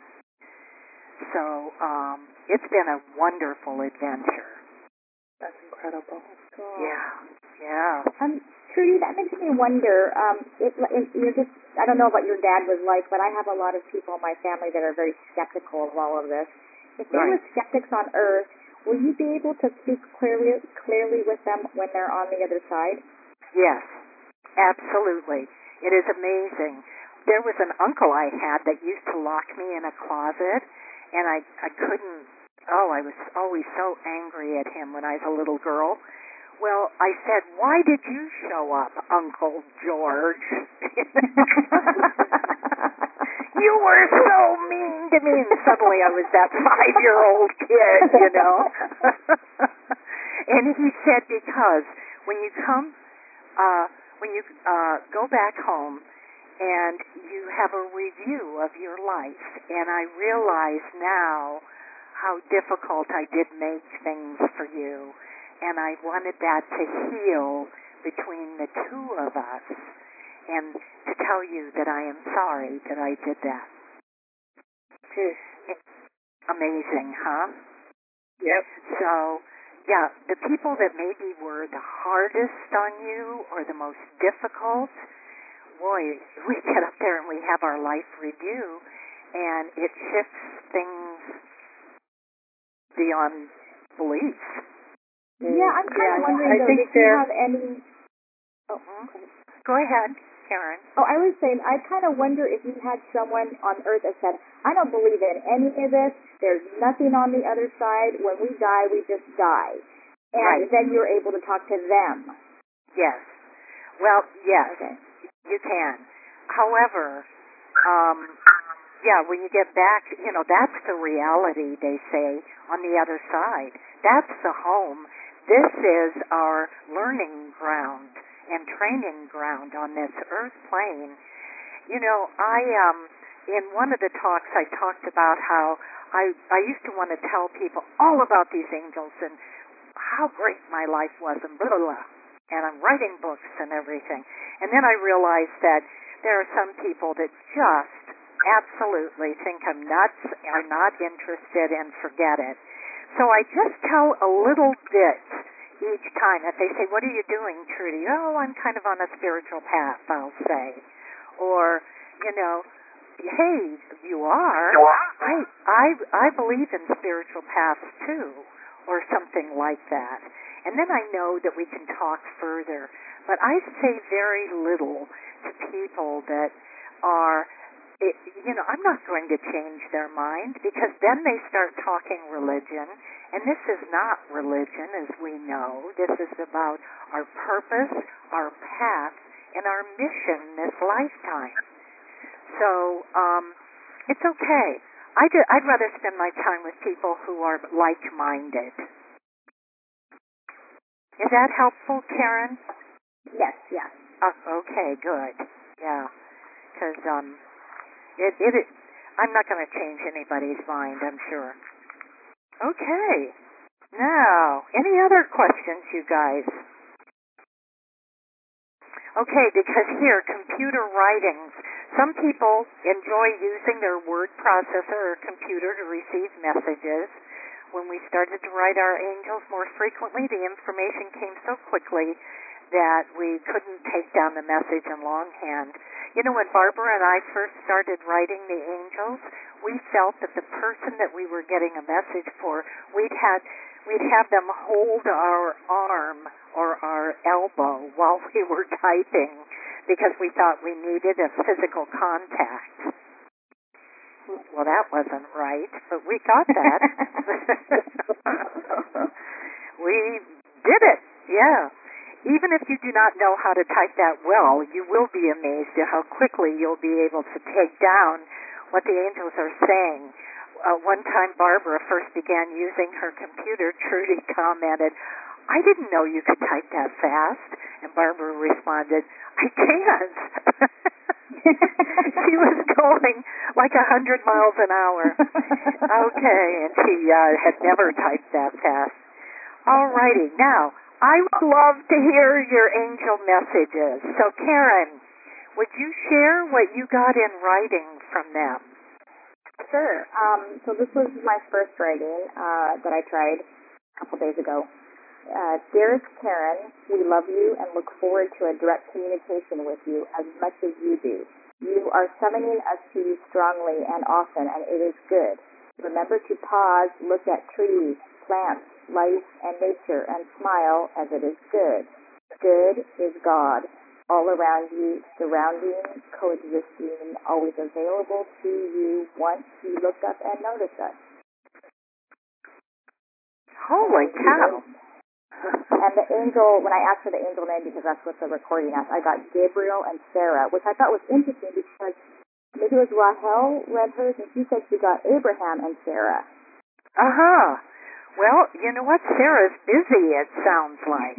So um, it's been a wonderful adventure. That's incredible. Cool. Yeah, yeah. Um, Trudy, that makes me wonder. Um, it, it, you're just, I don't know what your dad was like, but I have a lot of people in my family that are very skeptical of all of this. If there Right. were skeptics on Earth, will you be able to speak clearly, clearly with them when they're on the other side? Yes, absolutely. It is amazing. There was an uncle I had that used to lock me in a closet, and I, I couldn't, oh, I was always so angry at him when I was a little girl. Well, I said, why did you show up, Uncle George? You were so mean to me. And suddenly I was that five-year-old kid, you know. And he said, because when you come, uh, when you uh, go back home and you have a review of your life, and I realize now how difficult I did make things for you, and I wanted that to heal between the two of us, and to tell you that I am sorry that I did that. It's amazing, huh? Yep. So, yeah, the people that maybe were the hardest on you or the most difficult, boy, we get up there and we have our life review, and it shifts things beyond belief. Yeah, I'm kind Yeah, of wondering, I though, think did you there- have any... Oh, Mhm. Go ahead, Karen. Oh, I was saying, I kind of wonder if you had someone on Earth that said, I don't believe in any of this, there's nothing on the other side, when we die, we just die. And Right. then you're able to talk to them. Yes. Well, yes, Okay. you can. However, um, yeah, when you get back, you know, that's the reality, they say, on the other side. That's the home. This is our learning ground and training ground on this earth plane. You know, I, um, in one of the talks, I talked about how I, I used to want to tell people all about these angels and how great my life was and blah, blah, blah. And I'm writing books and everything. And then I realized that there are some people that just absolutely think I'm nuts, are not interested, and forget it. So I just tell a little bit each time. If they say, what are you doing, Trudy? Oh, I'm kind of on a spiritual path, I'll say. Or, you know, hey, you are? I, I, I believe in spiritual paths too, or something like that. And then I know that we can talk further. But I say very little to people that are, it, you know, I'm not going to change their mind, because then they start talking religion. And this is not religion, as we know. This is about our purpose, our path, and our mission this lifetime. So um, it's okay. I do, I'd rather spend my time with people who are like-minded. Is that helpful, Karen? Yes, yes. Uh, okay, good. Yeah, because um, it, it, it, I'm not going to change anybody's mind, I'm sure. Okay. Now, any other questions, you guys? Okay, because here, computer writings. Some people enjoy using their word processor or computer to receive messages. When we started to write our angels more frequently, the information came so quickly that we couldn't take down the message in longhand. You know, when Barbara and I first started writing the angels, we felt that the person that we were getting a message for, we'd had we'd have them hold our arm or our elbow while we were typing, because we thought we needed a physical contact. Well, that wasn't right, but we thought that. We did it, yeah. Even if you do not know how to type that well, you will be amazed at how quickly you'll be able to take down what the angels are saying. Uh, one time Barbara first began using her computer, Trudy commented, I didn't know you could type that fast. And Barbara responded, I can't. She was going like a hundred miles an hour. Okay, and she uh, had never typed that fast. All righty, now, I would love to hear your angel messages. So, Karen, would you share what you got in writing from them? Sure. Um, so this was my first writing uh, that I tried a couple days ago. Uh, Dearest Karen, we love you and look forward to a direct communication with you as much as you do. You are summoning us to you strongly and often, and it is good. Remember to pause, look at trees, plants, life, and nature, and smile as it is good. Good is God, all around you, surrounding, coexisting, always available to you once you look up and notice us. Holy cow. And the angel, when I asked for the angel name, because that's what the recording asked, I got Gabriel and Sarah, which I thought was interesting because maybe it was Rahel read hers, and she said she got Abraham and Sarah. Uh-huh. Well, you know what? Sarah's busy, it sounds like.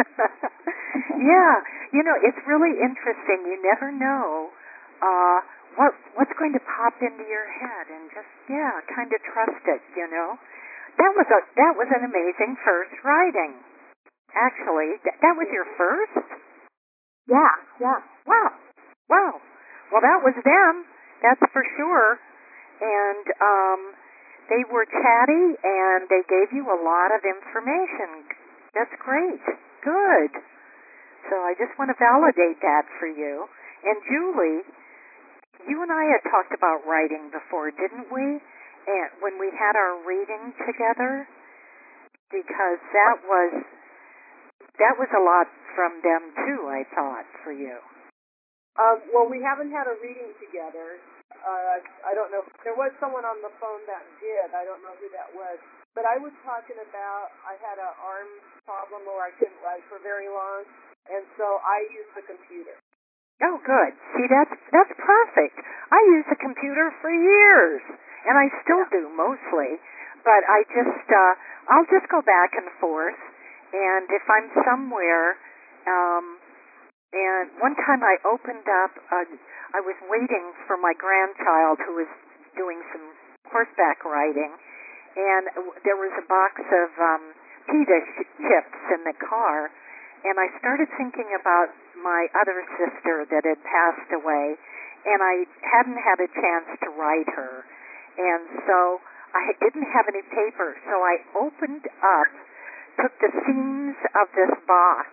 Yeah. You know, it's really interesting. You never know uh, what what's going to pop into your head, and just yeah, kind of trust it. You know, that was a that was an amazing first writing. Actually, Th- that was your first. Yeah, yeah. Wow, wow. Well, that was them. That's for sure. And um, they were chatty, and they gave you a lot of information. That's great. Good. So I just want to validate that for you. And Julie, you and I had talked about writing before, didn't we? And when we had our reading together, because that was that was a lot from them too, I thought, for you. Um, well, we haven't had a reading together. Uh, I don't know. There was someone on the phone that did. I don't know who that was. But I was talking about I had an arm problem where I couldn't write for very long, and so I used the computer. Oh, good. See, that's that's perfect. I used the computer for years, and I still Yeah. do mostly. But I just uh, I'll just go back and forth, and if I'm somewhere, um, and one time I opened up, uh, I was waiting for my grandchild who was doing some horseback riding, and there was a box of um, pita ch- chips in the car, and I started thinking about my other sister that had passed away, and I hadn't had a chance to write her, and so I didn't have any paper, so I opened up, took the seams of this box,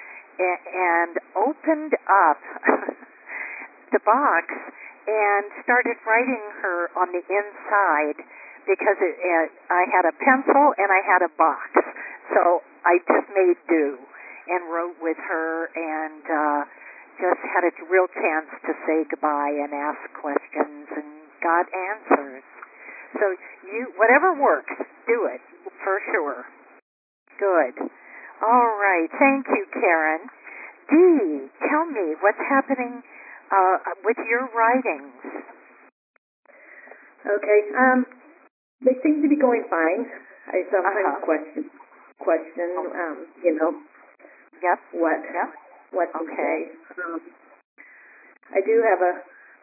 and opened up the box and started writing her on the inside because it, it, I had a pencil and I had a box. So I just made do and wrote with her and uh, just had a real chance to say goodbye and ask questions and got answers. So you, whatever works, do it for sure. Good. All right. Thank you, Karen. Dee, tell me what's happening uh, with your writings. Okay. Um, they seem to be going fine. I sometimes Uh-huh. question, question, um, you know, Yep. what, Yep. what to Okay. say. Um, I do have a,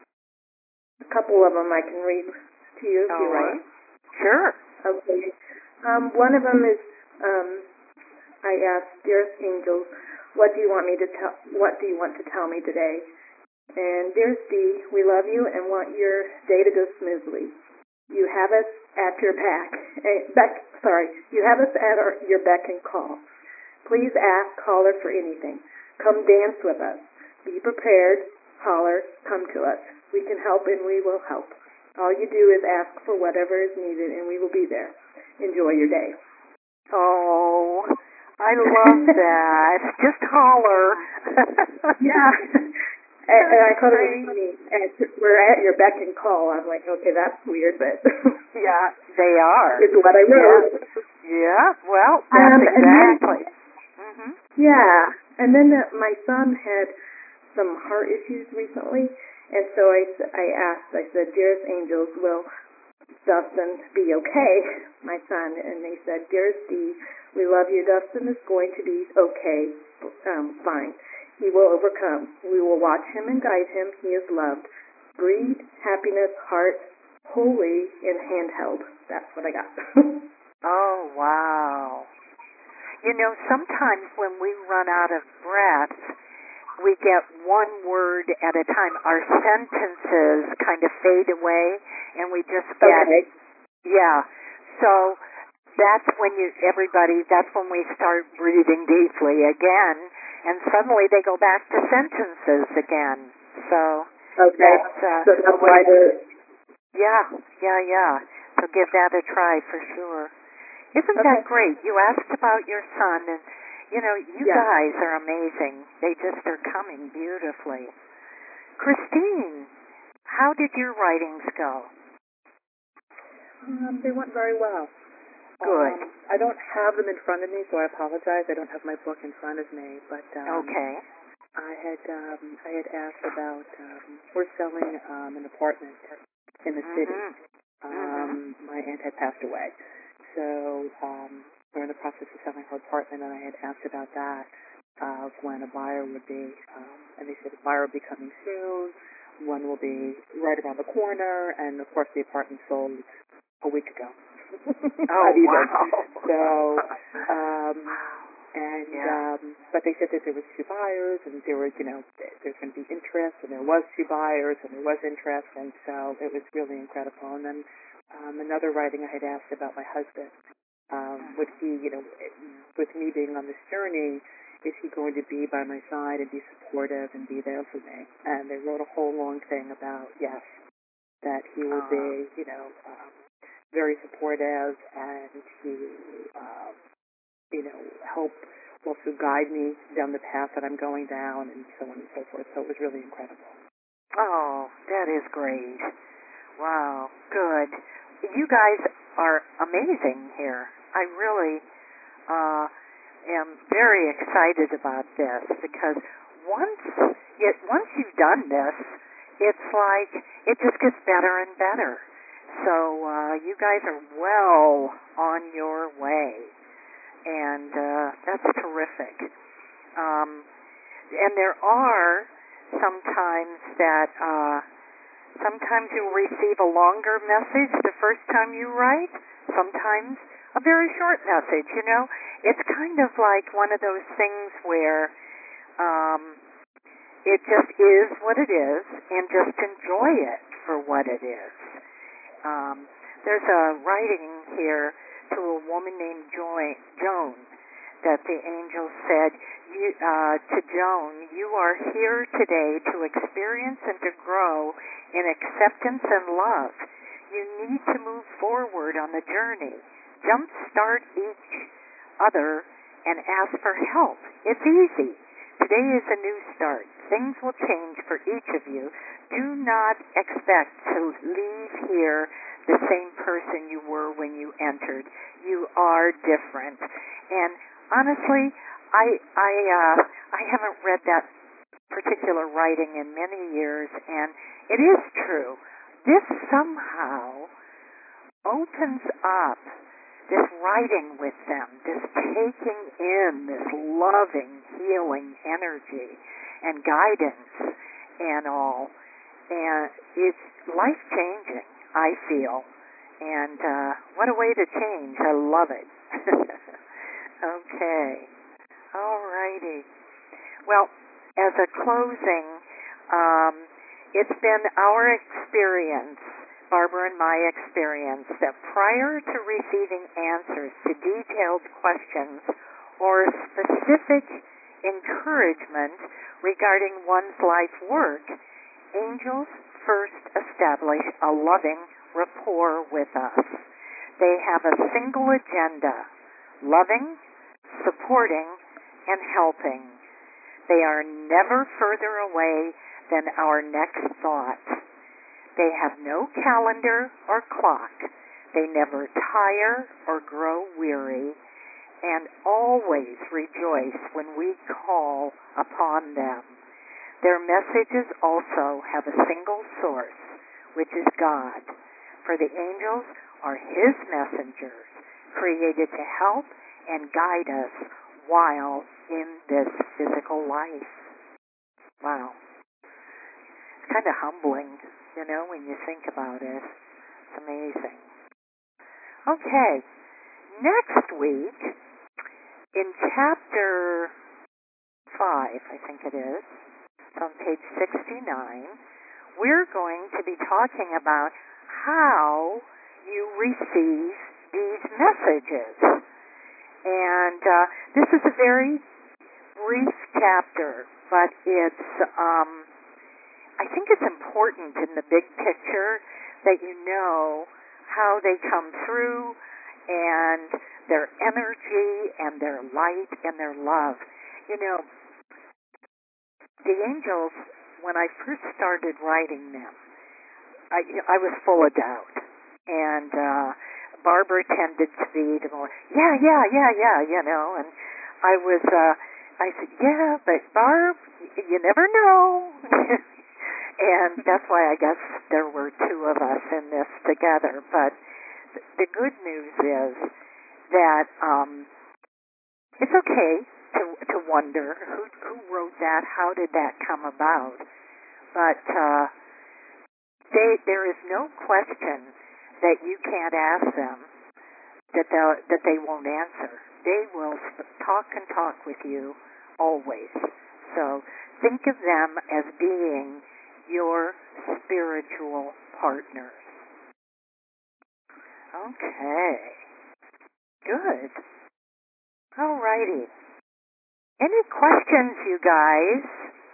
a couple of them I can read to you if All you right. want. Sure. Okay. Um, one of them is, um, I asked, dearest angels, what do you want me to tell? What do you want to tell me today? And dearest Dee, we love you and want your day to go smoothly. You have us at your back. Eh, beck, sorry, you have us at our, your beck and call. Please ask, holler for anything. Come dance with us. Be prepared. Holler. Come to us. We can help and we will help. All you do is ask for whatever is needed and we will be there. Enjoy your day. Oh, I love that. Just holler. Yeah. And, and I thought it was funny. And we're at your beck and call. I'm like, okay, that's weird, but Yeah, they are. it's what I wrote. Yeah. Yeah. Well, that's Um, and then- exactly. Mm-hmm. Yeah. And then the, my son had some heart issues recently, and so I, s- I asked, I said, dearest angels, will Dustin be okay, my son? And they said, dearest Dee, we love you. Dustin is going to be okay, um, fine. He will overcome. We will watch him and guide him. He is loved. Greed, happiness, heart, holy, and handheld. That's what I got. Oh, wow. You know, sometimes when we run out of breath, we get one word at a time. Our sentences kind of fade away, and we just get, Okay. yeah. So that's when you, everybody, that's when we start breathing deeply again, and suddenly they go back to sentences again. So Okay. that's, uh, So that's why the yeah, yeah, yeah. So give that a try for sure. Isn't Okay. that great? You asked about your son, and, you know, you Yeah. guys are amazing. They just are coming beautifully. Christine, how did your writings go? Um, they went very well. Good. Um, I don't have them in front of me, so I apologize. I don't have my book in front of me, but um, Okay. I had um, I had asked about um, we're selling um, an apartment in the city. Mm-hmm. Um, my aunt had passed away, so um, we're in the process of selling her apartment, and I had asked about that of when a buyer would be, um, and they said the buyer would be coming soon. one will be right around the corner, and of course the apartment sold a week ago. Oh, either. wow. So, um, and, Yeah. um, but they said that there was two buyers, and there were, you know, there's going to be interest, and there was two buyers, and there was interest, and so it was really incredible. And then um, another writing I had asked about my husband. Um, would he, you know, with me being on this journey, is he going to be by my side and be supportive and be there for me? And they wrote a whole long thing about, yes, that he will Uh, be, you know, um, very supportive, and he, um, you know, help also guide me down the path that I'm going down, and so on and so forth. So it was really incredible. oh, that is great. Wow, good. You guys are amazing here. I really uh, am very excited about this because once it, once you've done this, it's like it just gets better and better. So uh, you guys are well on your way, and uh, that's terrific. Um, and there are sometimes that uh, sometimes you'll receive a longer message the first time you write, sometimes a very short message, you know. It's kind of like one of those things where um, it just is what it is, and just enjoy it for what it is. Um, there's a writing here to a woman named Joy, Joan, that the angel said you, uh, to Joan, you are here today to experience and to grow in acceptance and love. You need to move forward on the journey. Jumpstart each other and ask for help. It's easy. Today is a new start. Things will change for each of you. Do not expect to leave here the same person you were when you entered. You are different. And honestly, I I uh, I haven't read that particular writing in many years, and it is true. This somehow opens up this writing with them, this taking in this loving, healing energy and guidance and all. And it's life-changing, I feel. And uh, what a way to change. I love it. Okay. All righty. Well, as a closing, um, it's been our experience, Barbara and my experience, that prior to receiving answers to detailed questions or specific encouragement regarding one's life work, angels first establish a loving rapport with us. They have a single agenda: loving, supporting, and helping. They are never further away than our next thought. They have no calendar or clock. They never tire or grow weary, and always rejoice when we call upon them. Their messages also have a single source, which is God, for the angels are His messengers, created to help and guide us while in this physical life. Wow. It's kind of humbling, you know, when you think about it. It's amazing. Okay. Next week, in chapter five, I think it is, it's on page sixty-nine, we're going to be talking about how you receive these messages. And uh, this is a very brief chapter, but it's, um, I think it's important in the big picture that you know how they come through and their energy and their light and their love. You know, the angels, when I first started writing them, I, I was full of doubt. And uh, Barbara tended to be the more, yeah, yeah, yeah, yeah, you know. And I was, uh, I said, yeah, but Barb, you never know. And that's why I guess there were two of us in this together. But the good news is that um, it's okay to to wonder who who wrote that, how did that come about. But uh, they, there is no question that you can't ask them that they that they won't answer. They will talk and talk with you always. So think of them as being your spiritual partners. Okay. Good. All righty. Any questions, you guys?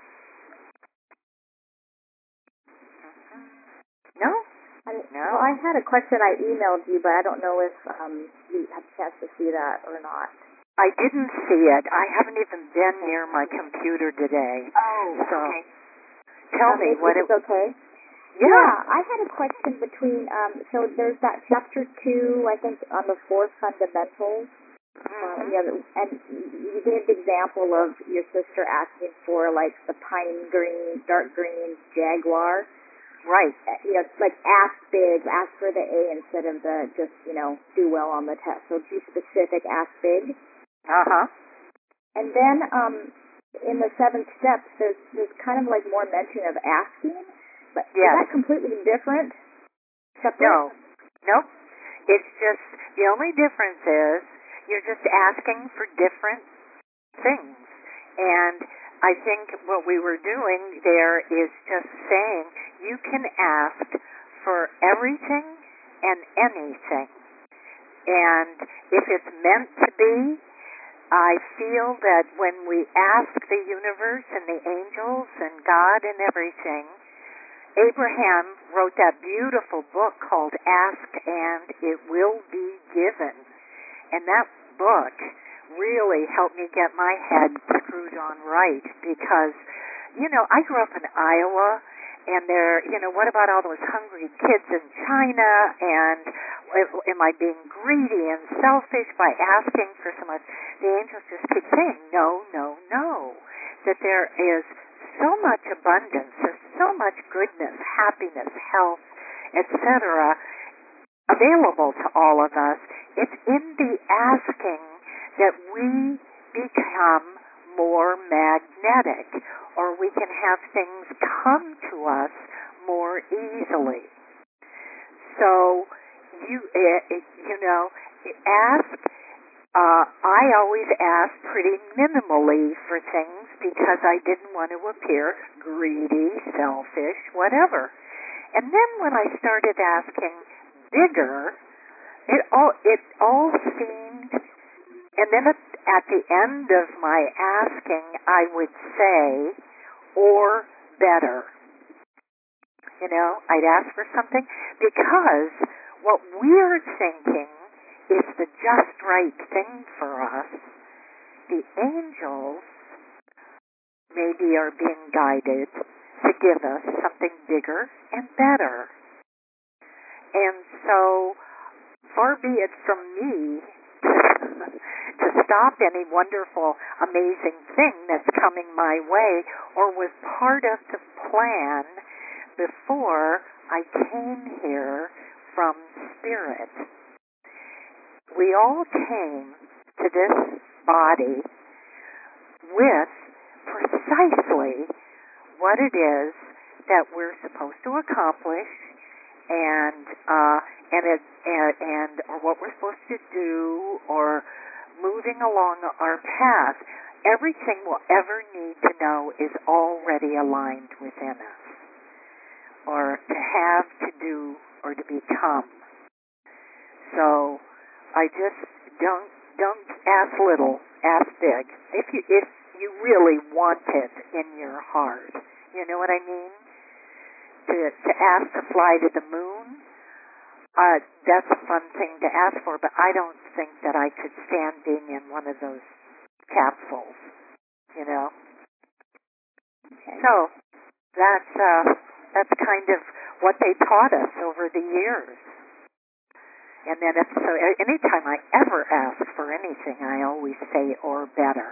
No? I, No? Well, I had a question I emailed you, but I don't know if um, you had a chance to see that or not. I didn't see it. I haven't even been near my computer today. Oh, so okay. Tell um, me if, what if it it's okay. Yeah. Yeah, I had a question between, um, so there's that chapter two, I think, on the four fundamentals. Mm-hmm. Um, yeah, and you gave the example of your sister asking for, like, the pine green, dark green Jaguar. Right. Uh, You know, like, ask big, ask for the A instead of the just, you know, do well on the test. So be specific, ask big. Uh-huh. And then um, in the seven steps, there's, there's kind of like more mention of asking. But Yes. is that completely different? Separate? No. Nope. It's just, the only difference is you're just asking for different things. And I think what we were doing there is just saying you can ask for everything and anything. And if it's meant to be, I feel that when we ask the universe and the angels and God and everything, Abraham wrote that beautiful book called Ask and It Will Be Given. And that book really helped me get my head screwed on right because, you know, I grew up in Iowa, and there, you know, what about all those hungry kids in China, and am I being greedy and selfish by asking for so much? The angels just keep saying, no, no, no, that there is so much abundance, there's so much goodness, happiness, health, et cetera, available to all of us. It's in the asking that we become more magnetic, or we can have things come to us more easily. So, you you know, ask. Uh, I always ask pretty minimally for things because I didn't want to appear greedy, selfish, whatever. And then when I started asking bigger, it all it all seemed. And then at, at the end of my asking, I would say, or better. You know, I'd ask for something because what we're thinking is the just right thing for us. The angels maybe are being guided to give us something bigger and better. And so, far be it from me to stop any wonderful, amazing thing that's coming my way or was part of the plan before I came here from Spirit. We all came to this body with precisely what it is that we're supposed to accomplish, and uh, and it and, and or what we're supposed to do, or moving along our path. Everything we'll ever need to know is already aligned within us, or to have, to do, or to become. So I just don't don't ask little, ask big. If you if you really want it in your heart, you know what I mean. To to ask to fly to the moon, uh, that's a fun thing to ask for. But I don't think that I could stand being in one of those capsules. You know. Okay. So that's uh, that's kind of what they taught us over the years. And then if so, anytime I ever ask for anything, I always say or better.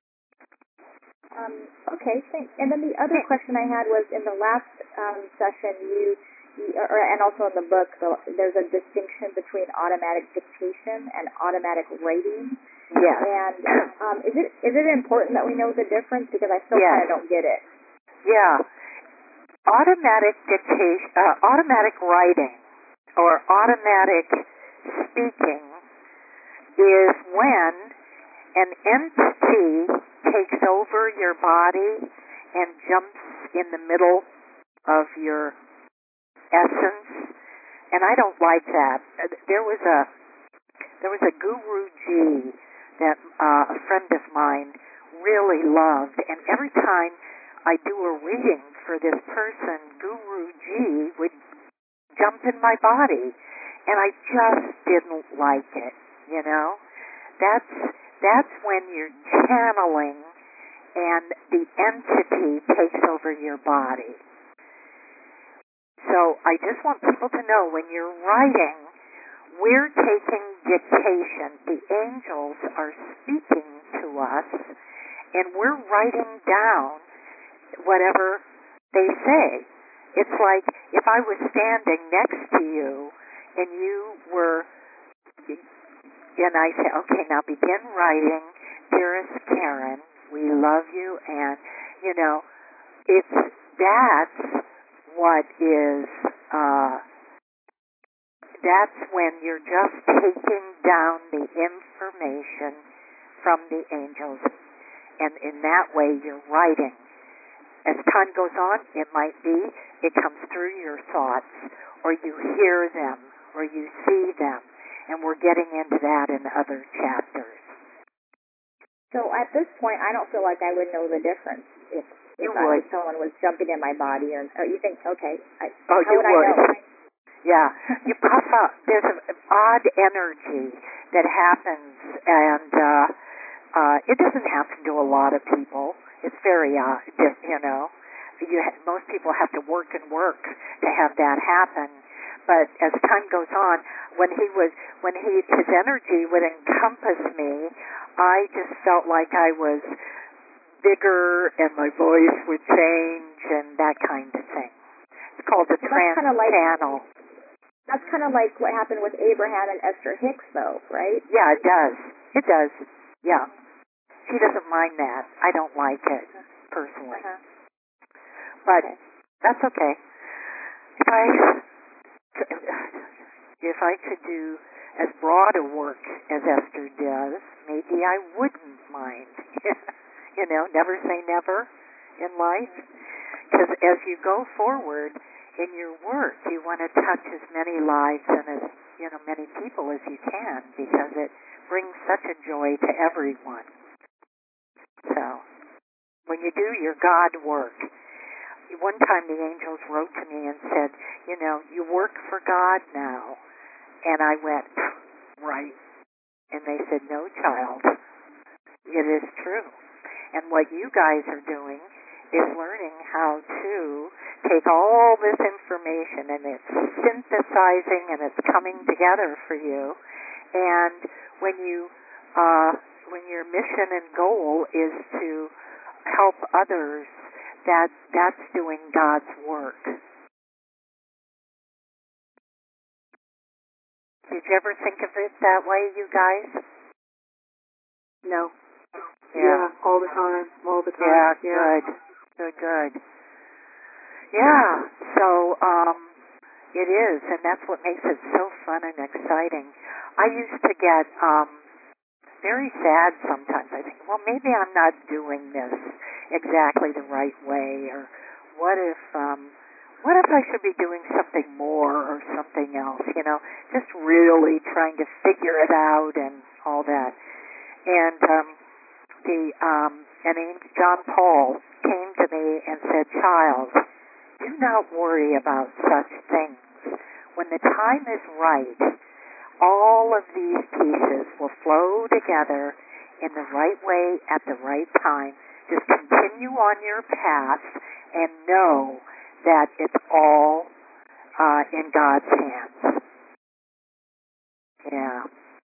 Um, okay, thanks. And then the other question I had was in the last um, session, you, you or, and also in the book, so there's a distinction between automatic dictation and automatic writing. Yes. And um, is it is it important that we know the difference? Because I still yes. kind of don't get it. Yeah. automatic dictation, uh, automatic writing, or automatic speaking is when an entity takes over your body and jumps in the middle of your essence, and I don't like that. There was a there was a Guru Ji that uh, a friend of mine really loved, and every time I do a reading for this person, Guru Ji would jump in my body, and I just didn't like it. You know, that's that's when you're channeling, and the entity takes over your body. So I just want people to know, when you're writing, we're taking dictation. The angels are speaking to us, and we're writing down whatever they say. It's like if I was standing next to you and you were, and I say, okay, now begin writing, dearest Karen, we love you, and, you know, it's, that's what is, uh, that's when you're just taking down the information from the angels, and in that way you're writing. As time goes on, it might be it comes through your thoughts, or you hear them, or you see them, and we're getting into that in other chapters. So at this point, I don't feel like I would know the difference if, if, You I, would. if someone was jumping in my body. Or oh, you think, okay, I, Oh, how you would, would. I know? Yeah, you puff up. There's an odd energy that happens, and uh, uh, it doesn't happen to a lot of people. It's very odd, you know. You ha- most people have to work and work to have that happen. But as time goes on, when he was, when he, his energy would encompass me, I just felt like I was bigger, and my voice would change, and that kind of thing. It's called the Well, trance that's like, channel. That's kind of like what happened with Abraham and Esther Hicks, though, right? Yeah, it does. It does. Yeah. She doesn't mind that. I don't like it, personally. Uh-huh. But Okay. that's okay. If I, if I could do as broad a work as Esther does, maybe I wouldn't mind. You know, never say never in life. Because as you go forward in your work, you want to touch as many lives and as, you know, many people as you can, because it brings such a joy to everyone. So, when you do your God work, one time the angels wrote to me and said, you know, you work for God now. And I went, right. And they said, no, child, it is true. And what you guys are doing is learning how to take all this information, and it's synthesizing, and it's coming together for you. And when you, uh, when your mission and goal is to help others, that that's doing God's work. Did you ever think of it that way, you guys? No. Yeah, yeah all the time, all the time. Yeah, yeah. good, good, good. Yeah, so um, it is, and that's what makes it so fun and exciting. I used to get um, very sad sometimes. I think, well, maybe I'm not doing this exactly the right way, or what if, um, what if I should be doing something more or something else? You know, just really trying to figure it out and all that. And um, the um, and John Paul came to me and said, "Child, do not worry about such things. When the time is right, all of these pieces will flow together in the right way at the right time. Just continue on your path and know that it's all uh, in God's hands." Yeah.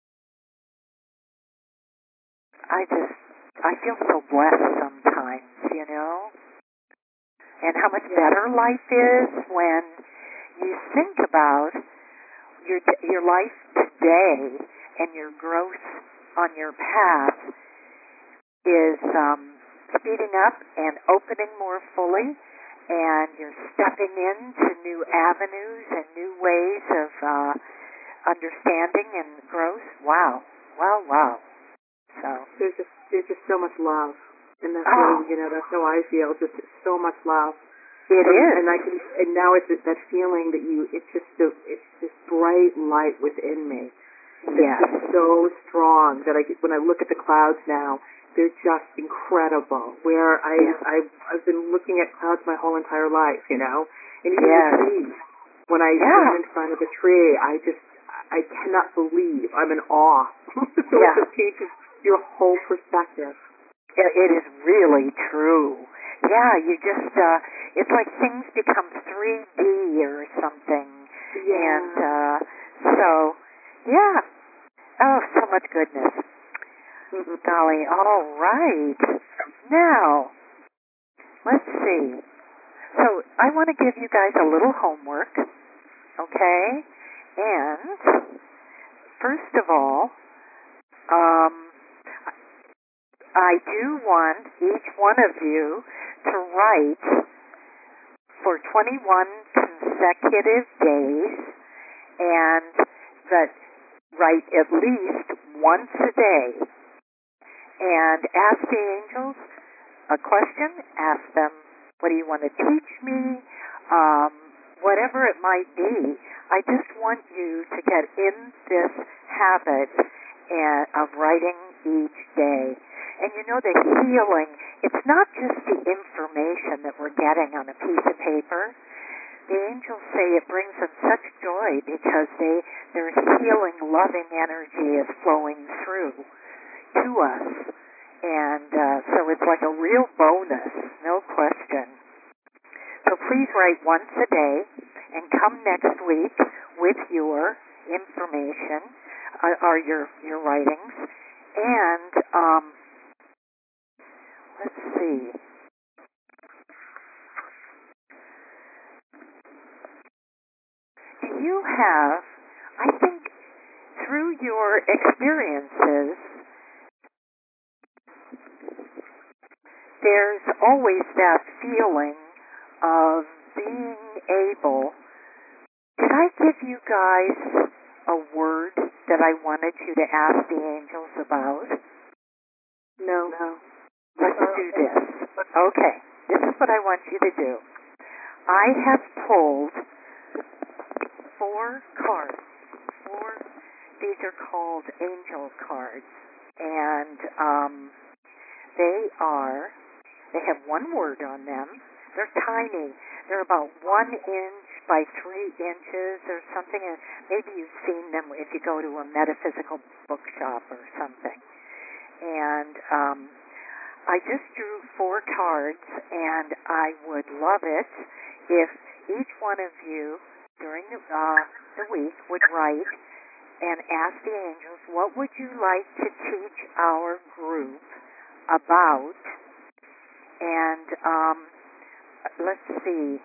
I just, I feel so blessed sometimes, you know? And how much better life is when you think about your your life today, and your growth on your path is um, speeding up and opening more fully, and you're stepping into new avenues and new ways of uh, understanding and growth. Wow, wow, wow. So there's just there's just so much love, and that's oh, really, you know, that's how I feel. Just so much love. It and, is, and I can, and now it's that feeling that you, it's just the, it's this bright light within me. Yes. It's so strong that I, when I look at the clouds now, they're just incredible. Where I, Yeah. I've, I've been looking at clouds my whole entire life, you know, and even Yes. the trees. When I Yeah. stand in front of a tree, I just, I cannot believe. I'm in awe. So Yeah. it just changes your whole perspective. It, it is really true. Yeah, you just, uh, it's like things become three D or something. Yeah. And, uh, so, yeah. Oh, so much goodness. Golly, all right. Now, let's see. So, I want to give you guys a little homework, okay? And, first of all, um, I do want each one of you to write for twenty-one consecutive days, and that write at least once a day, and ask the angels a question. Ask them, what do you want to teach me? Um, whatever it might be. I just want you to get in this habit and, of writing each day. And you know, the healing, it's not just the information that we're getting on a piece of paper. The angels say it brings them such joy because they their healing, loving energy is flowing through to us. And uh, so it's like a real bonus, no question. So please write once a day and come next week with your information uh, or your, your writings. And um, let's see. Do you have, I think through your experiences, there's always that feeling of being able. Did I give you guys a word that I wanted you to ask the angels about? No. No. Let's do this. Okay, this is what I want you to do. I have pulled four cards. Four. These are called angel cards, and um, they are. They have one word on them. They're tiny. They're about one inch by three inches or something. And maybe you've seen them if you go to a metaphysical bookshop or something. And um, I just drew four cards, and I would love it if each one of you during the, uh, the week would write and ask the angels, what would you like to teach our group about? And um, let's see.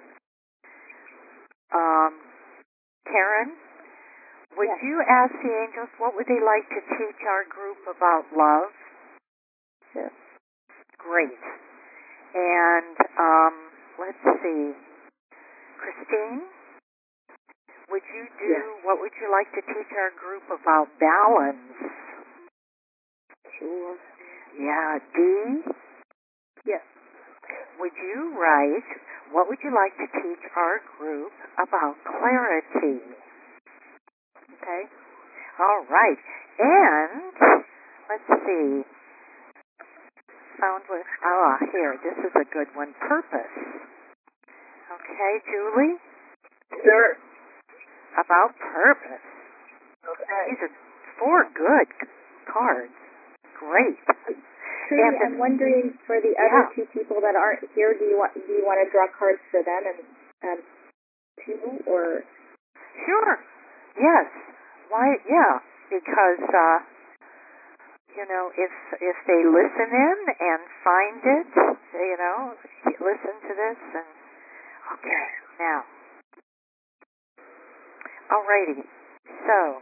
Um, Karen, would Yes. you ask the angels what would they like to teach our group about love? Sure. Great. And um, let's see. Christine, would you do, Yes. what would you like to teach our group about balance? Sure. Yeah, Dee? Yes. Would you write, what would you like to teach our group about clarity? Okay. All right. And, let's see. Found what, ah, here, this is a good one. Purpose. Okay, Julie? Sure. About purpose. Okay. These are four good cards. Great. Trudy, And the- I'm wondering for the Yeah. other two people that aren't here, do you want do you want to draw cards for them and um, too, or Sure. Yes. Why? Yeah. Because uh, you know, if if they listen in and find it, you know, listen to this and okay. Now, alrighty. So,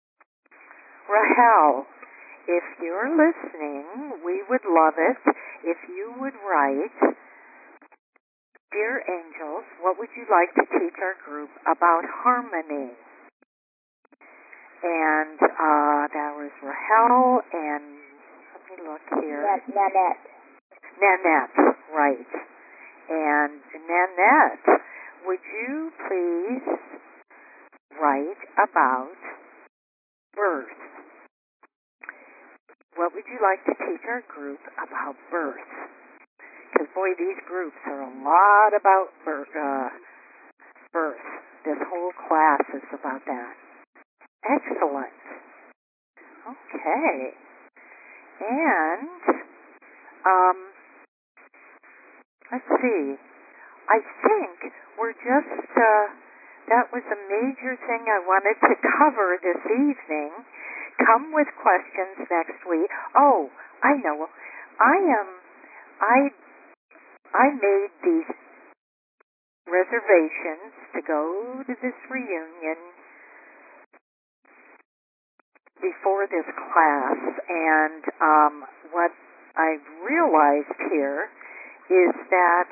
Rahel, if you're listening, we would love it if you would write, Dear angels, what would you like to teach our group about harmony? And uh, that was Rahel and, let me look here. Nanette. Nanette, right. And Nanette, would you please write about birth? What would you like to teach our group about birth? Because, boy, these groups are a lot about birth. Uh, birth. This whole class is about that. Excellent. Okay. And, um, let's see. I think we're just, uh, that was a major thing I wanted to cover this evening. Come with questions next week. Oh, I know. I am, I, I made these reservations to go to this reunion before this class, and um, what I've realized here is that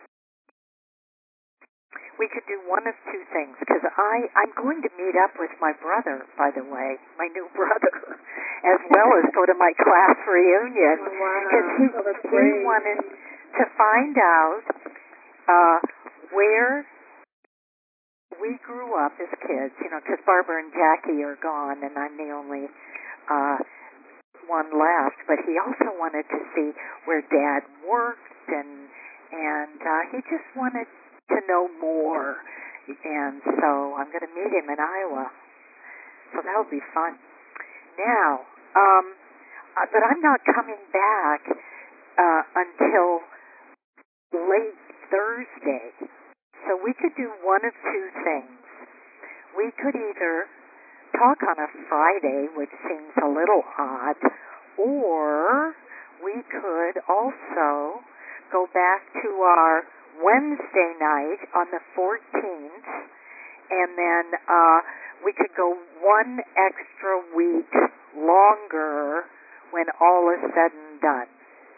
we could do one of two things, because I, I'm going to meet up with my brother, by the way, my new brother, as well as go to my class reunion, because he, Oh, that's he great. wanted to find out uh, where we grew up as kids, you know, because Barbara and Jackie are gone, and I'm the only uh, one left, but he also wanted to see where Dad worked, and, and uh, he just wanted to know more, and so I'm going to meet him in Iowa, so that'll be fun. Now, um, uh, but I'm not coming back uh, until late Thursday, so we could do one of two things. We could either talk on a Friday, which seems a little odd, or we could also go back to our Wednesday night on the fourteenth, and then uh, we could go one extra week longer when all is said and done.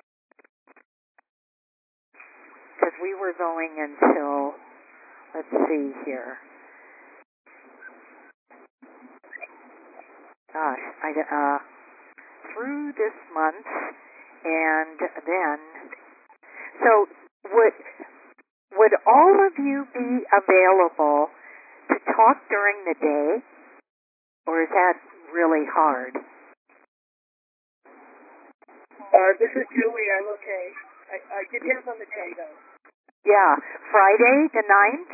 Because we were going until, let's see here. Gosh, I, uh, through this month, and then, so would, would all of you be available to talk during the day, or is that really hard? Uh, this is Julie. I'm okay. I, I depends on the day, though. Yeah, Friday the ninth?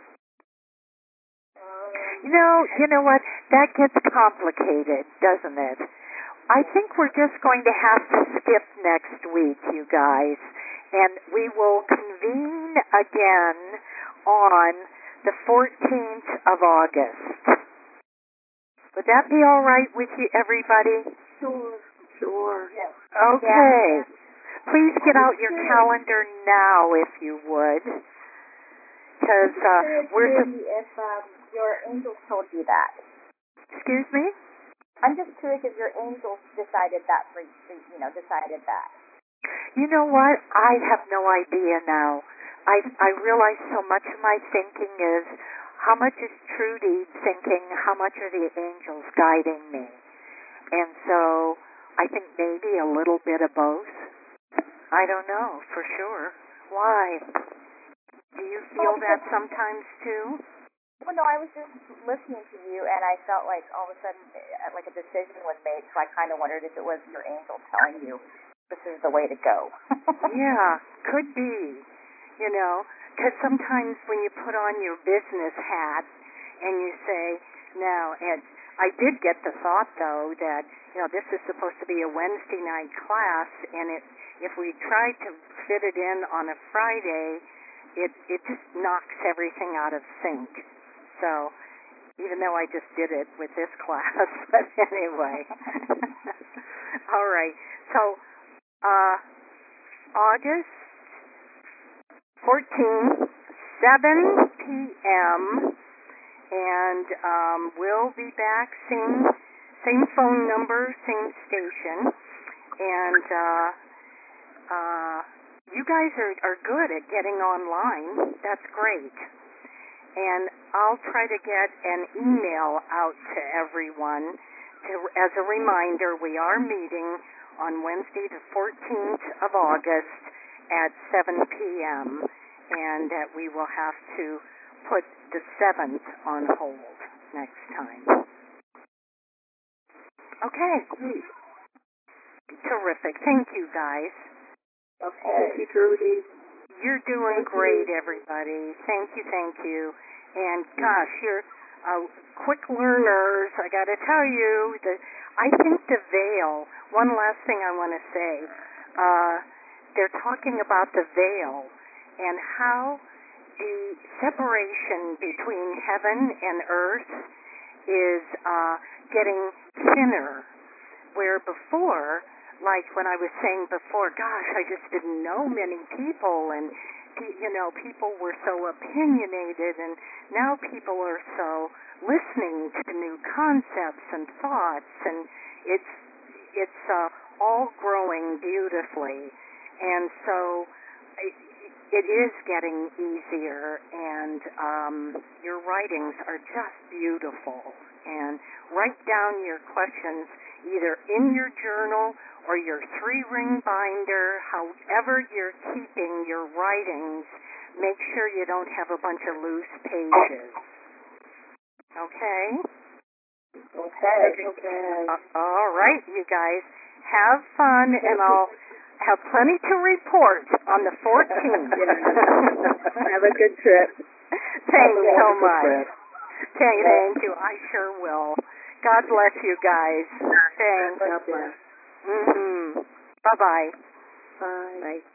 Um, You know, you know what? That gets complicated, doesn't it? I think we're just going to have to skip next week, you guys, and we will convene again on the fourteenth of August. Would that be all right with you, everybody? sure. Sure. Yes. Okay. Please get out your calendar now, if you would, because uh, we're. Curious if um, your angels told you that. Excuse me? I'm just curious if your angels decided that for you know decided that. You know what? I have no idea now. I I realize so much of my thinking is how much is Trudy thinking, how much are the angels guiding me? And so I think maybe a little bit of both. I don't know for sure. Why? Do you feel that sometimes too? Well, no, I was just listening to you, and I felt like all of a sudden, uh, like a decision was made. So I kind of wondered if it was your angel telling you this is the way to go. Yeah, could be. You know, because sometimes when you put on your business hat and you say, now, and I did get the thought though that you know this is supposed to be a Wednesday night class, and it if we tried to fit it in on a Friday, it it just knocks everything out of sync. So even though I just did it with this class, but anyway. All right. So uh, August fourteenth, seven p.m. and um, we'll be back same same phone number, same station, and uh, uh, you guys are, are good at getting online. That's great. And I'll try to get an email out to everyone to, as a reminder, we are meeting on Wednesday the fourteenth of August at seven p.m. and that we will have to put the seventh on hold next time. Okay. Terrific. Thank you, guys. Okay. Thank you, Trudy. You're doing Thank great, you. everybody. Thank you, thank you. And gosh, you're uh, quick learners. I got to tell you, the, I think the veil. One last thing I want to say. Uh, they're talking about the veil and how the separation between heaven and earth is uh, getting thinner. Where before, like when I was saying before, gosh, I just didn't know many people, and you know, people were so opinionated, and now people are so listening to new concepts and thoughts, and it's it's uh, all growing beautifully, and so it, it is getting easier, and um, your writings are just beautiful. And write down your questions either in your journal or your three-ring binder, however you're keeping your writings. Make sure you don't have a bunch of loose pages. Okay? Okay. Okay. Uh, all right, you guys. Have fun, and I'll have plenty to report on the fourteenth. Have a good trip. Thanks so much. Thank, thank you. I sure will. God bless you guys. Thanks. God bless. Mm-hmm. Bye-bye. Bye. Bye.